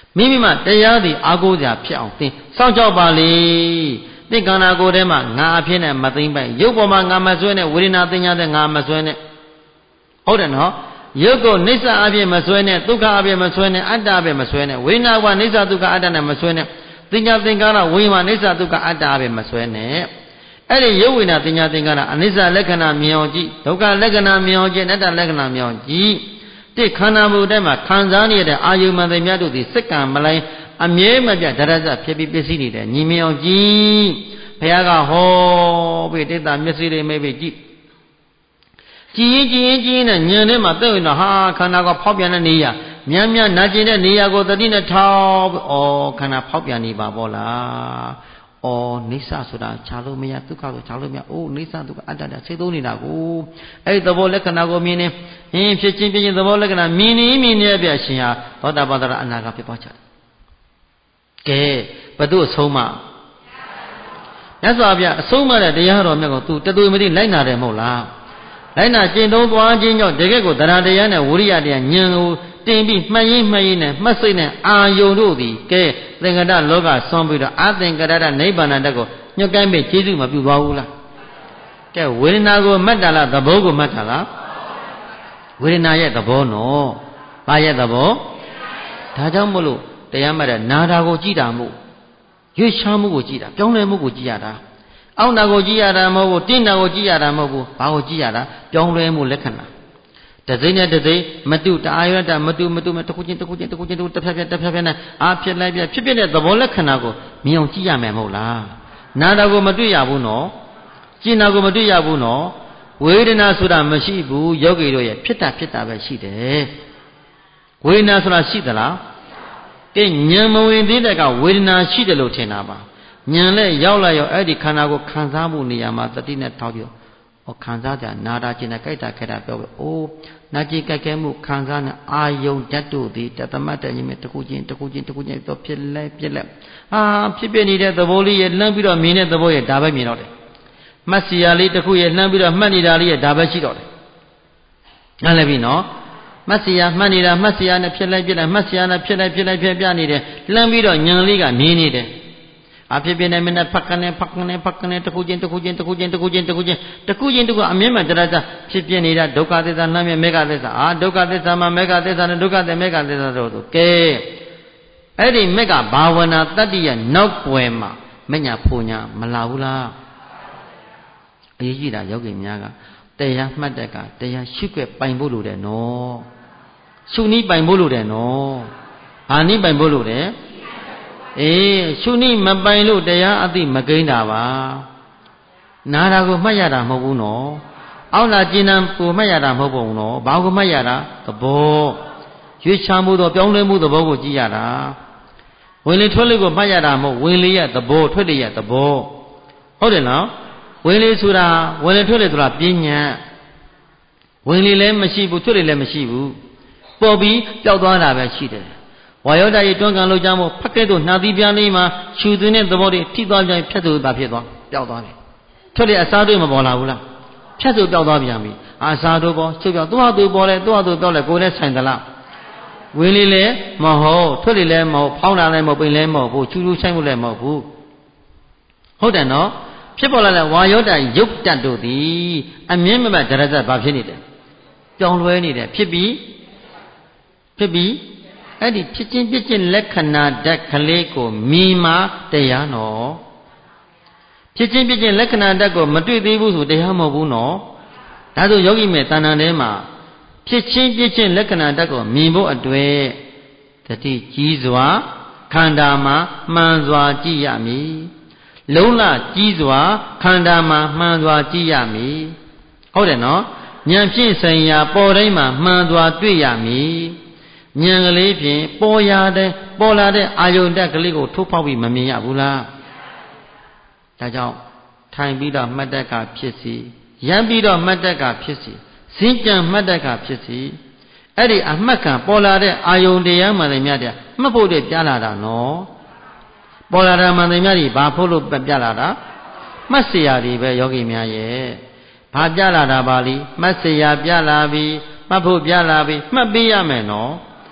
မိမိမှတရားသည်အာကိုးစရာဖြစ်အောင်သင်စောင့်ကြောက်ပါလေသင်ခန္ဓာကိုယ်ထဲမှာငါအဖြစ်နဲ့မသိမ့်ပိုက်ရုပ်ပေါ်မှာငါမဆွဲနဲ့ဝေဒနာတင်ညာတဲ့ငါမဆွဲနဲ့ဟုတ်တယ်နော်ရုပ်ကိုနိစ္စအဖြစ်မဆွဲနဲ့ဒုက္ခအဖြစ်မဆွဲနဲ့အတ္တအဖြစ်မဆွဲနဲ့ဝေဒနာကနိစ္စဒုက္ခအတ္တနဲ့မဆွဲနဲ့တင်ညာသင်္ခါရဝိညာဉ်နိစ္စဒုက္ခအတ္တအဖြစ်မဆွဲနဲ့အဲ့ဒီရုပ်ဝိညာဉ်တင်ညာသင်္ခါရအနိစ္စလက္ခဏာမြင်အောင်ကြည့်ဒုက္ခလက္ခဏာမြင်အောင်ကြည့်အနတ္တလက္ခဏာမြင်အောင်ကြည့်တိခန္ဓာမူထဲမှာခံစားနေတဲ့အာယုမှန်တွေမြတ်တို့သည်စက္ကံမလိုင်းအမြဲမပြတ်ဒရဇဖြစ်ပြီးပစ္စည်းနေတဲ့ညီမြင်အောင်ကြည့်ဘုရားကဟောပြီးတိတ္တမျက်စိတွေမိပြီးကြည့်ကြည်ရင်ကြည်ရင်ကြည်ရင်နဲ့ညံထဲမှာတဲ့ဝင်တော့ဟာခန္ဓာကဖောက်ပြန်တဲ့နေရာများများနာကျင်တဲ့နေရာကိုတတိနဲ့ထောက်ပြီးဩခန္ဓာဖောက်ပြန်နေပါပေါ့လားဩနိစ္စဆိုတာခြားလို့မရဒုက္ခဆိုခြားလို့မရအိုးနိစ္စဒုက္ခအတ္တစိတ်သုံးနေတာကိုအဲ့ဒီသဘောလက္ခဏာကိုမြင်နေဟင်းဖြစ်ချင်းဖြစ်ချင်းသဘောလက္ခဏာမြင်နေမြင်နေပြရှင်ဟာသောတာပတ္တရအနာဂတ်ဖြစ်သွားကြတယ်ကဲဘသူအဆုံးမမြတ်စွာဘုရားအဆုံးမတဲ့တရားတော်မြတ်ကို तू တသွေမသိလိုက်နာတယ်မဟုတ်လားလိုက်နာကျင့်သုံးသွားခြင်းကြောင့်တကယ်ကိုတရားတရားနဲ့ဝိရိယတရားဉာဏ်ကိုတင်ပြီးမှတ်ရင်းမှတ်ရင်းနဲ့မှတ်စိတ်နဲ့အာယုံတို့သည်ကဲသင်္ကတလောကဆွမ်းပြီးတော့အသင်္ကတရနိဗ္ဗာန်တက်ကိုညှက်ကိုင်းပြီးကျေးဇူးမပြုသွားဘူးလားကဲဝေဒနာကိုမှတ်တာလားသဘောကိုမှတ်တာလားဝေဒနာရဲ့သဘောနော်ဘာရဲ့သဘောဒါကြောင့်မို့လို့တရားမှတ်တဲ့နာတာကိုကြည်တာမို့ရွေ့ရှားမှုကိုကြည်တာပြောင်းလဲမှုကိုကြည်ရတာအောင့်တာကိုကြည်ရတာမဟုတ်ဘူးတင်းတာကိုကြည်ရတာမဟုတ်ဘူးဘာကိုကြည်ရတာပြောင်းလဲမှုလက္ခဏာတစိမ့်နဲ့တစိမ့်မတုတအာရတမတုမတုမတခုချင်းတခုချင်းတခုချင်းတဖြတ်ဖြတ်တဖြတ်ဖြတ်နဲ့အာဖြစ်လိုက်ပြဖြစ်ဖြစ်တဲ့သဘောလက္ခဏာကိုမြင်အောင်ကြည့်ရမယ်မဟုတ်လားနာတာကိုမတွေ့ရဘူးနော်ကျင်တာကိုမတွေ့ရဘူးနော်ဝေဒနာဆိုတာမရှိဘူးယောဂီတို့ရဲ့ဖြစ်တာဖြစ်တာပဲရှိတယ်ဝေဒနာဆိုတာရှိသလားကဲဉာဏ်မဝင်သေးတဲ့ကဝေဒနာရှိတယ်လို့ထင်တာပါဉာဏ်နဲ့ရောက်လာရောအဲ့ဒီခန္ဓာကိုခံစားမှုနေရာမှာတတိနဲ့ထောက်ပြီးဟောခံစားကြနာတာကျင်တာကြိုက်တာခဲတာပြောပြီးအိုးနာကျင်ကြိုက်ခဲမှုခံစားနေအာယုံဓာတ်တို့သည်တသမတ်တဲ့ညီမတခုချင်းတခုချင်းတခုချင်းတော့ဖြစ်လဲဖြစ်လဲအာဖြစ်ပြနေတဲ့သဘောလေးရဲ့လှမ်းပြီးတော့မြင်တဲ့သဘောရဲ့ဒါပဲမြင်တော့တယ်မှတ်စီရလေးတခုရဲ့လှမ်းပြီးတော့မှတ်နေတာလေးရဲ့ဒါပဲရှိတော့တယ်နားလည်ပြီနော်မှတ်စီရမှတ်နေတာမှတ်စီရနဲ့ဖြစ်လိုက်ဖြစ်လိုက်မှတ်စီရနဲ့ဖြစ်လိုက်ဖြစ်လိုက်ဖြစ်ပြနေတယ်လှမ်းပြီးတော့ဉာဏ်လေးကနေနေတယ်အဖြစ်ပြနေမနဲ့ဖက်ကနေဖက်ကနေဖက်ကနေတခုချင်းတခုချင်းတခုချင်းတခုချင်းတခုချင်းတခုချင်းတခုအမြဲမှတရားစားဖြစ်ပြနေတာဒုက္ခသစ္စာနှမ်းမြမေဃသစ္စာအာဒုက္ခသစ္စာမှာမေဃသစ္စာနဲ့ဒုက္ခသမေဃသစ္စာတို့ဆိုကဲအဲ့ဒီမေဃဘာဝနာတတ္တိယနောက်ွယ်မှာမညာဖူညာမလာဘူးလားအရေးကြီးတာယောဂီများကတရားမှတ်တဲ့ကတရားရှုွက်ပိုင်ဖို့လိုတယ်နော်ရှုနည်းပိုင်ဖို့လိုတယ်နော်ဘာနည်းပိုင်ဖို့လိုတယ်အေးရှုနည်းမပိုင်လို့တရားအသိမကိန်းတာပါနာတာကိုမှတ်ရတာမဟုတ်ဘူးနော်အောက်လာကျင်တံကိုမှတ်ရတာမဟုတ်ဘူးနော်ဘာကိုမှတ်ရတာသဘောရွေးချမှုတော့ပြောင်းလဲမှုသဘောကိုကြည့်ရတာဝင်လေထွက်လေကိုမှတ်ရတာမဟုတ်ဝင်လေရသဘောထွက်လေရသဘောဟုတ်တယ်နော်ဝင်လေဆိုတာဝင်လေထွက်လေဆိုတာပညာဝင်လေလည်းမရှိဘူးထွက်လေလည်းမရှိဘူးပေါ်ပြီးပျောက်သွားတာပဲရှိတယ်ဝါယောဓာတ်ရဲ့တွန်းကန်လို့ကြောင့်မို့ဖက်ကဲ့သို့နှာသီးပြားလေးမှာရှူသွင်းတဲ့သဘောတွေထိသွားပြန်ဖြတ်သူပါဖြစ်သွားပျောက်သွားတယ်ထွက်လေအစားတွေမပေါ်လာဘူးလားဖြတ်သူပျောက်သွားပြန်ပြီအာစားတို့ပေါ်ချုပ်ပြောက်သူ့ဟာသူပေါ်လဲသူ့ဟာသူပျောက်လဲကိုယ်နဲ့ဆိုင်သလားဝင်လေလည်းမဟုတ်ထွက်လေလည်းမဟုတ်ဖောင်းတာလည်းမဟုတ်ပိန်လည်းမဟုတ်ဘူးချူချူဆိုင်မှုလည်းမဟုတ်ဘူးဟုတ်တယ်နော်ဖြစ်ပေါ်လာတဲ့ဝါယောဓာတ်ရုပ်တတ်တို့သည်အမြင့်မမတ်ဒရဇတ်ဘာဖြစ်နေတယ်ပြောင်းလဲနေတယ်ဖြစ်ပြီးဖြစ်ပြီးအဲ့ဒီဖြစ်ချင်းဖြစ်ချင်းလက္ခဏာဓာတ်ကလေးကိုမြင်မှတရားနော်ဖြစ်ချင်းဖြစ်ချင်းလက္ခဏာဓာတ်ကိုမတွေ့သေးဘူးဆိုတရားမဟုတ်ဘူးနော်ဒါဆိုယောဂီမေတဏ္ဍာထဲမှာဖြစ်ချင်းဖြစ်ချင်းလက္ခဏာဓာတ်ကိုမြင်ဖို့အတွက်တတိကြီးစွာခန္ဓာမှာမှန်စွာကြည့်ရမည်လုံးလကြီးစွာခန္ဓာမှာမှန်စွာကြည့်ရမည်ဟုတ်တယ်နော်ဉာဏ်ဖြင့်ဆိုင်ရာပေါ်တိုင်းမှာမှန်စွာတွေ့ရမည်ဉာဏ်ကလေးဖြင့်ပေါ်ရတဲ့ပေါ်လာတဲ့အာယုန်တက်ကလေးကိုထိုးဖောက်ပြီးမမြင်ရဘူးလားဒါကြောင့်ထိုင်ပြီးတော့မှတ်တက်ကဖြစ်စီရမ်းပြီးတော့မှတ်တက်ကဖြစ်စီစင်ကြံမှတ်တက်ကဖြစ်စီအဲ့ဒီအမှတ်ခံပေါ်လာတဲ့အာယုန်တရားမှန်တယ်များတဲ့မှတ်ဖို့တည်းပြလာတာနော်ပေါ်လာတာမှန်တယ်များကြီးဘာဖို့လို့ပြလာတာမှတ်เสียတွေပဲယောဂီများရဲ့ဘာပြလာတာပါလိမှတ်เสียပြလာပြီမှတ်ဖို့ပြလာပြီမှတ်ပေးရမယ်နော်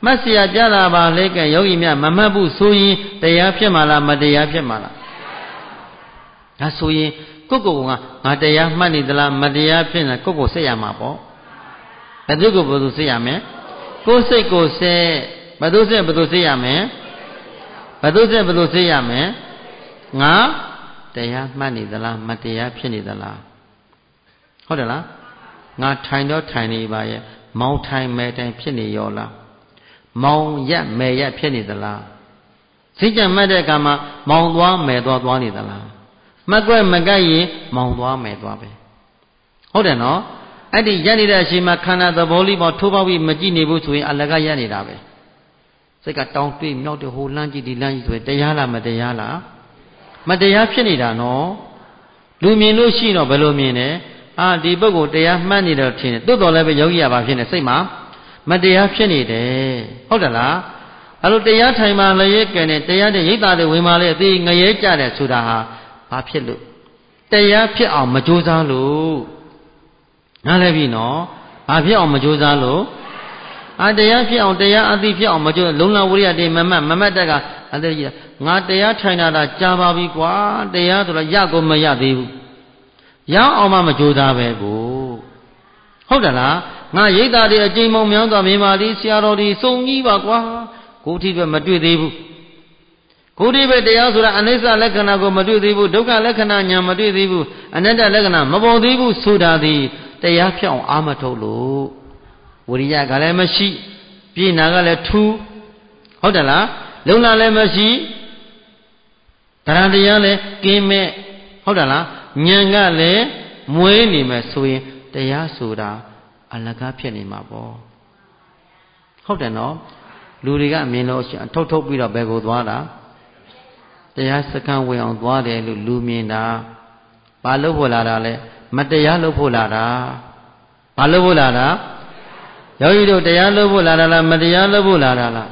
မှတ်เสียပြတာပါလေကဲယောဂီများမမှတ်ဘူးဆိုရင်တရားဖြစ်မှာလားမတရားဖြစ်မှာလားဒါဆိုရင်ကိုယ့်ကိုယ်ကငါတရားမှတ်နေသလားမတရားဖြစ်နေကိုယ့်ကိုယ်စိတ်ရမှာပေါ့ဘယ်သူကိုဘယ်သူစိတ်ရမလဲကိုယ်စိတ်ကိုစိတ်ဘယ်သူစိတ်ဘယ်သူစိတ်ရမလဲဘယ်သူစိတ်ဘယ်သူစိတ်ရမလဲငါတရားမှတ်နေသလားမတရားဖြစ်နေသလားဟုတ်တယ်လားငါထိုင်တော့ထိုင်နေပါရဲ့မောင်းထိုင်မဲ့တိုင်ဖြစ်နေရောလားမောင်းရက်မဲ့ရက်ဖြစ်နေသလားစိတ်ကြမှတ်တဲ့အခါမှာမောင်းသွားမဲ့သွားသွားနေသလားမကွက်မကိုက်ရင်မောင်းသွားမဲ့သွားပဲဟုတ်တယ်နော်အဲ့ဒီရက်နေတဲ့အချိန်မှာခန္ဓာသဘောလေးပေါ်ထိုးပေါက်ပြီးမကြည့်နေဘူးဆိုရင်အလကားရက်နေတာပဲစိတ်ကတောင်းတွေးမြောက်တယ်ဟိုလမ်းကြည့်ဒီလမ်းကြည့်ဆိုရင်တရားလားမတရားလားမတရားဖြစ်နေတာနော်လူမြင်လို့ရှိတော့ဘယ်လိုမြင်လဲအာဒီပုဂ္ဂိုလ်တရားမှတ်နေတယ်ထင်တယ်တိုးတော်လည်းပဲယောဂီရပါဖြစ်နေစိတ်မှာမတရားဖြစ်နေတယ်ဟုတ်တယ်လားအဲ့လိုတရားထိုင်မှလည်းရဲကဲနေတရားတဲ့ရိတ်သားတွေဝင်မှလည်းအသေးငရဲကြတယ်ဆိုတာဟာဘာဖြစ်လို့တရားဖြစ်အောင်မကြိုးစားလို့နားလည်ပြီနော်ဘာဖြစ်အောင်မကြိုးစားလို့အာတရားဖြစ်အောင်တရားအသိဖြစ်အောင်မကြိုးလုံလဝိရိယတေမမတ်မမတ်တက်ကအဲ့ဒါကြီးငါတရားထိုင်တာကြာပါပြီကွာတရားဆိုတော့ရကိုမရသေးဘူးရအောင်မှမကြိုးစားပဲကိုဟုတ်တယ်လားငါရိတ်သားတွေအကျဉ်းမောင်မြောင်းသွားမြင်ပါလိဆရာတော်ဒီစုံကြီးပါကွာကိုတိပဲမတွေ့သေးဘူးကိုတိပဲတရားဆိုတာအနိစ္စလက္ခဏာကိုမတွေ့သေးဘူးဒုက္ခလက္ခဏာညာမတွေ့သေးဘူးအနတ္တလက္ခဏာမပေါ်သေးဘူးဆိုတာဒီတရားဖြစ်အောင်အာမထုတ်လို့ဝိရိယကလည်းမရှိပြိနာကလည်းထူးဟုတ်တယ်လားလုံလလည်းမရှိတရားတရားလည်းကင်းမဲ့ဟုတ်တယ်လားဉာဏ်ကလည်းမွေးနေမယ်ဆိုရင်တရားဆိုတာအလကားဖြစ်နေမှာပေါ့ဟုတ်တယ်နော်လူတွေကအမြင်လို့အထုတ်ထုတ်ပြီးတော့ဘယ်ကိုသွားတာတရားစခန်းဝင်အောင်သွားတယ်လို့လူမြင်တာဘာလို့ဖို့လာတာလဲမတရားလို့ဖို့လာတာဘာလို့ဖို့လာတာယောဂီတို့တရားလို့ဖို့လာတာလားမတရားလို့ဖို့လာတာလား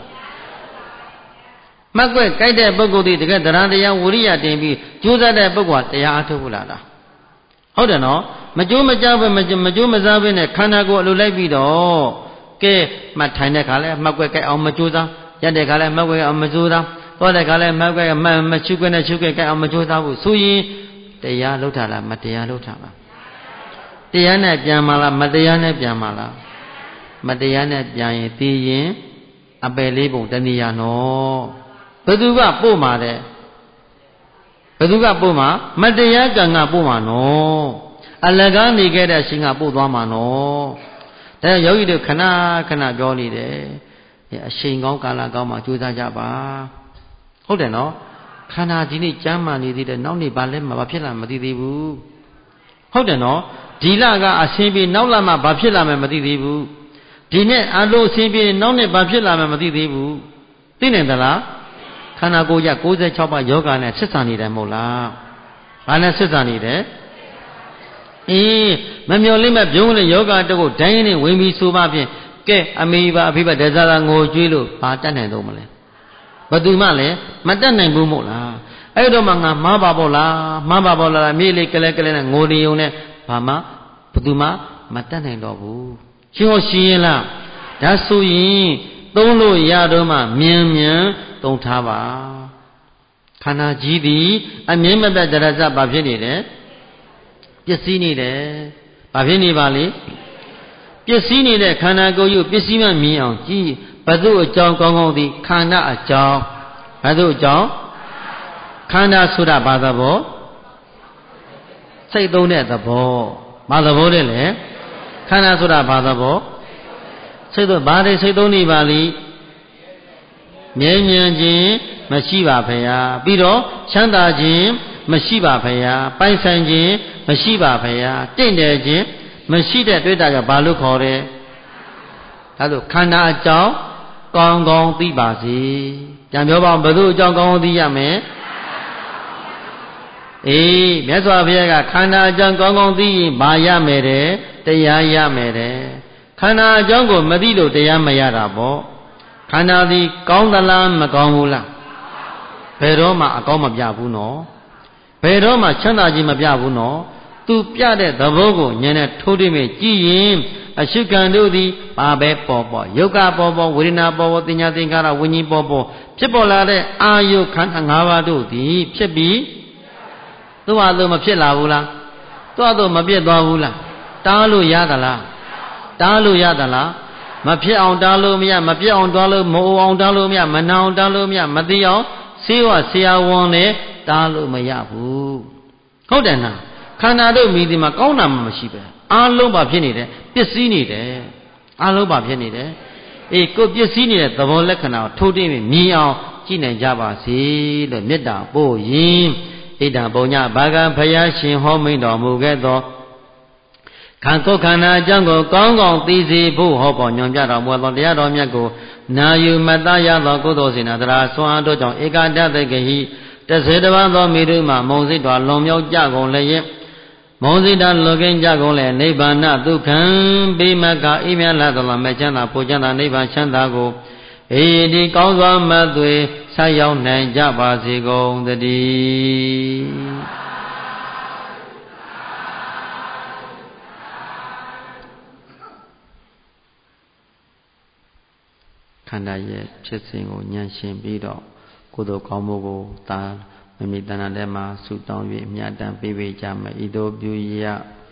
မှတ်ွက်ကြိုက်တဲ့ပုဂ္ဂိုလ်ဒီတကယ်တရားတရားဝိရိယတင်ပြီးကြိုးစားတဲ့ပုဂ္ဂိုလ်ကတရားအထုတ်ဖို့လာတာဟုတ်တယ်နော်မကြိုးမကြောက်ပဲမကြိုးမစားပဲနဲ့ခန္ဓာကိုယ်အလိုလိုက်ပြီးတော့ကဲမှတ်ထိုင်တဲ့ခါလဲမှတ်ွက်ကြိုက်အောင်မကြိုးစားရက်တဲ့ခါလဲမှတ်ွက်အောင်မကြိုးစားသွားတဲ့ခါလဲမှတ်ွက်မမချူခွနဲ့ချူခွကြိုက်အောင်မကြိုးစားဘူးဆိုရင်တရားလုပ်တာလားမတရားလုပ်တာလားတရားနဲ့ပြန်မလားမတရားနဲ့ပြန်မလားမတရားနဲ့ပြန်ရင်သိရင်အပယ်လေးပုံတဏှာနော်ဘယ်သူကပို့မှာတဲ့ဘယ်သူကပို့မှာမတရားကံကပို့မှာနော်အလကားနေခဲ့တဲ့ရှင်ကပို့သွားမှာနော်ဒါယောဂီတို့ခဏခဏပြောနေတယ်အချိန်ကောင်းကာလကောင်းမှာကြိုးစားကြပါဟုတ်တယ်နော်ခန္ဓာဒီနေ့ကျမ်းမာနေသေးတယ်နောက်နေ့ဘာလဲမဘာဖြစ်လာမသိသေးဘူးဟုတ်တယ်နော်ဒီလကအဆင်းပြေနောက်လမှဘာဖြစ်လာမယ်မသိသေးဘူးဒီနေ့အလိုအဆင်းပြေနောက်နေ့ဘာဖြစ်လာမယ်မသိသေးဘူးသိနိုင်သလားခန္ဓာကိုယ်ရ၉၆ပါးယောဂနဲ့ဆက်ဆံနေတယ်မဟုတ်လားဘာနဲ့ဆက်ဆံနေတယ်အေးမမျော်လင့်မဲ့ပြုံးလေယောဂတကုတ်ဒိုင်းနဲ့ဝင်ပြီးဆိုပါဖြင့်ကဲအမေပါအဖေပါဒေသသာငိုကြွေးလို့ဘာတတ်နိုင်တော့မလဲဘသူမှလည်းမတတ်နိုင်ဘူးမို့လားအဲ့တော့မှငါမှားပါပေါ့လားမှားပါပေါ့လားမြေလေးကလဲကလဲနဲ့ငိုနေုံနဲ့ဘာမှဘသူမှမတတ်နိုင်တော့ဘူးရှင်းဟောရှင်းရင်လားဒါဆိုရင်သုံးလို့ရတော့မှမြန်မြန်သုံးထားပါခန္ဓာကြီးသည်အမြင်မပြတ်တရဇဘာဖြစ်နေတယ်ပျက်စီးနေတယ်ဘာဖြစ်နေပါလဲပျက်စီးနေတဲ့ခန္ဓာကိုယ်ကိုပျက်စီးမှမြင်အောင်ကြည့်ဘု து အကြောင်းကောင်းကောင်းသည်ခန္ဓာအကြောင်းဘု து အကြောင်းခန္ဓာဆိုတာဘာသဘောစိတ်သုံးတဲ့သဘောဘာသဘောလဲလေခန္ဓာဆိုတာဘာသဘောစိတ်သုံးဘာတွေစိတ်သုံးနေပါလိမြဲမြံခြင်းမရှိပါဖေဟာပြီးတော့ချမ်းသာခြင်းမရှိပါဖေဟာပိုင်ဆိုင်ခြင်းမရှိပါဖေဟာတင့်တယ်ခြင်းမရှိတဲ့တွေ့တာကဘာလို့ခေါ်တယ်ဒါဆိုခန္ဓာအကြောင်းကောင်းကောင်းသိပါစေပြန်ပြောပါဦးဘယ်သူအကြောင်းကောင်းကောင်းသိရမလဲအေးမြတ်စွာဘုရားကခန္ဓာအကြောင်းကောင်းကောင်းသိရင်ဘာရမယ်တဲ့တရားရမယ်တဲ့ခန္ဓာအကြောင်းကိုမသိလို့တရားမရတာပေါ့ခန္ဓာသည်ကောင်းသလားမကောင်းဘူးလားဘယ်တော့မှအကောင်းမပြဘူးနော်ဘယ်တော့မှချမ်းသာခြင်းမပြဘူးနော်သူပြတဲ့သဘောကိုဉာဏ်နဲ့ထိုးထိမဲ့ကြည့်ရင်အရှုခံတို့သည်ပါပဲပေါ်ပေါ်ယုတ်ကပေါ်ပေါ်ဝေဒနာပေါ်ပေါ်သင်ညာသင်္ခါရဝิญဉ်ပေါ်ပေါ်ဖြစ်ပေါ်လာတဲ့အာယုခန္ဓာ၅ပါးတို့သည်ဖြစ်ပြီးသူ့ဟာသူမဖြစ်လာဘူးလားသူ့ဟာသူမပြည့်သွားဘူးလားတားလို့ရသလားတားလို့ရသလားမဖြစ်အောင်တားလို့မရမပြည့်အောင်တားလို့မအိုအောင်တားလို့မရမနာအောင်တားလို့မရမသိအောင်ဆေးဝဆရာဝန်နဲ့တားလို့မရဘူးဟုတ်တယ်နော်ခန္ဓာတို့မိဒီမှာကောင်းတာမှမရှိပဲအားလုံးပါဖြစ်နေတယ်ပစ္စည်းနေတယ်အားလုံးပါဖြစ်နေတယ်အေးကိုပစ္စည်းနေတဲ့သဘောလက္ခဏာကိုထိုးတင်းပြီးမြင်အောင်ကြည့်နိုင်ကြပါစေလို့မေတ္တာပို့ရင်ဣဒံပုံညဘာကံဖယားရှင်ဟောမိန်တော်မူခဲ့သောခံကိုခန္ဓာအကြောင်းကိုကောင်းကောင်းသိစေဖို့ဟောပေါ်ညွှန်ပြတော်မူသောတရားတော်မြတ်ကိုနာယူမတ္တရသောကုသိုလ်စေနာတရာဆွမ်းအားတို့ကြောင့်ဧကတတကဟိတစေတပါးသောမိတုမှမုံစိတ်တော်လွန်မြောက်ကြကုန်လည်းမုံစိတ်တော်လွန်ကင်းကြကုန်လည်းနိဗ္ဗာန်ဒုက္ခံပိမကအိမြလာသောမဲ့ချမ်းသာဖို့ချမ်းသာနိဗ္ဗာန်ချမ်းသာကိုအေဒီကောင်းစွာမသွေဆက်ရောက်နိုင်ကြပါစေကုန်သတည်းခန္ဓာရဲ့ဖြစ်စဉ်ကိုဉာဏ်ရှင်ပြီးတော့ကုသိုလ်ကောင်းမှုကိုသာမမိတဏ္ဍထဲမှာဆုတောင်း၍အမြတ်တမ်းပေးပေးကြမယ်ဤသို့ပြုရ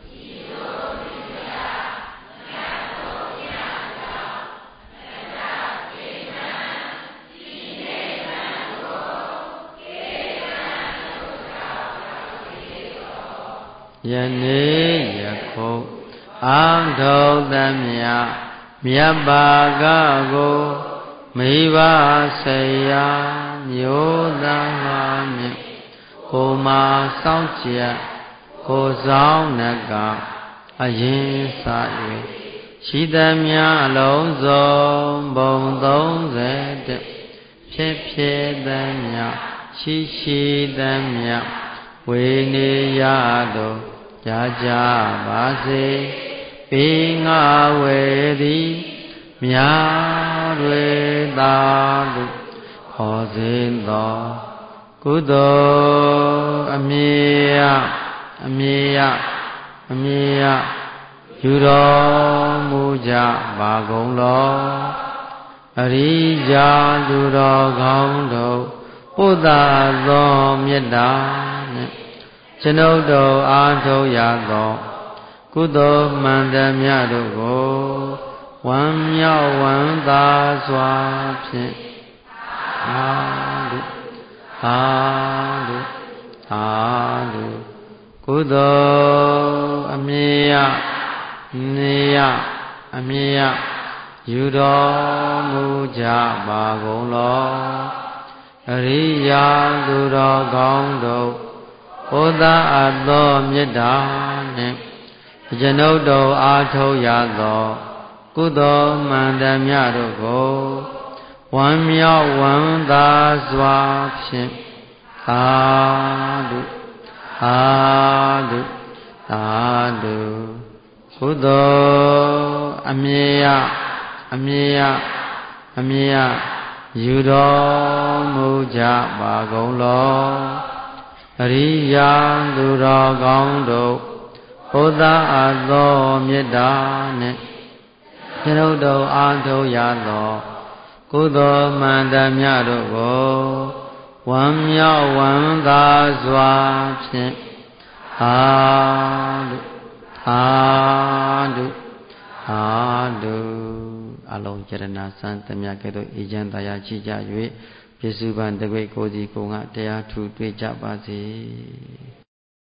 ယနေ့ယခုအာထုံသမြမြတ်ပါကကိုမိဘဆရာမျိုးသားဟာမြင့်ကိုမာစောင့်ကြည့်ကိုဆောင်နကအရင်စာ၍ရှိသမျှအလုံးစုံဘုံသုံးဆယ်တစ်ဖြစ်ဖြစ်သမျှရှိရှိသမျှဝေနေရသောကြာကြပါစေပေငါဝေသည်မြာတွေသာလူခေါ်စဉ်သောကုသိုလ်အမြေယအမြေယအမြေယယူတော်မူကြပါကုန်လောအရိယာသူတော်ကောင်းတို့ပုဒ္ဒါသောမေတ္တာနှင့်ကျွန်ုပ်တို့အားထုတ်ရသောကုသိုလ်မှန်သမျှတို့ကိုဝမ်းမြောက်ဝမ်းသာစွာဖြင့်အာလုအာလုအာလုကုသိုလ်အမြေယနေယအမြေယယူတော်မူကြပါကုန်လောအရိယာသူတော်ကောင်းတို့ဘုရားအပ်သောမေတ္တာနှင့်ကျွန်ုပ်တို့အားထုတ်ရသောကုသိုလ်မှန်သမျှတို့ကိုဝမ်းမြောက်ဝမ်းသာစွာဖြင့်သာဓုသာဓုသာဓုကုသိုလ်အမြေယအမြေယအမြေယယူတော်မူကြပါကုန်လောအရိယာသူတော်ကောင်းတို့ဘုရားအပ်သောမေတ္တာနှင့်ကျွန်ုပ်တို့အားထုတ်ရသောကုသိုလ်မှန်သမျှတို့ကိုဝမ်းမြောက်ဝမ်းသာစွာဖြင့်သာဓုသာဓုသာဓုအလုံးကျရဏစံသမျှကဲ့သို့အေချမ်းတရားရှိကြ၍ပြစ္စုပန်တကွေကိုစီကိုငါတရားထူတွေ့ကြပါစေ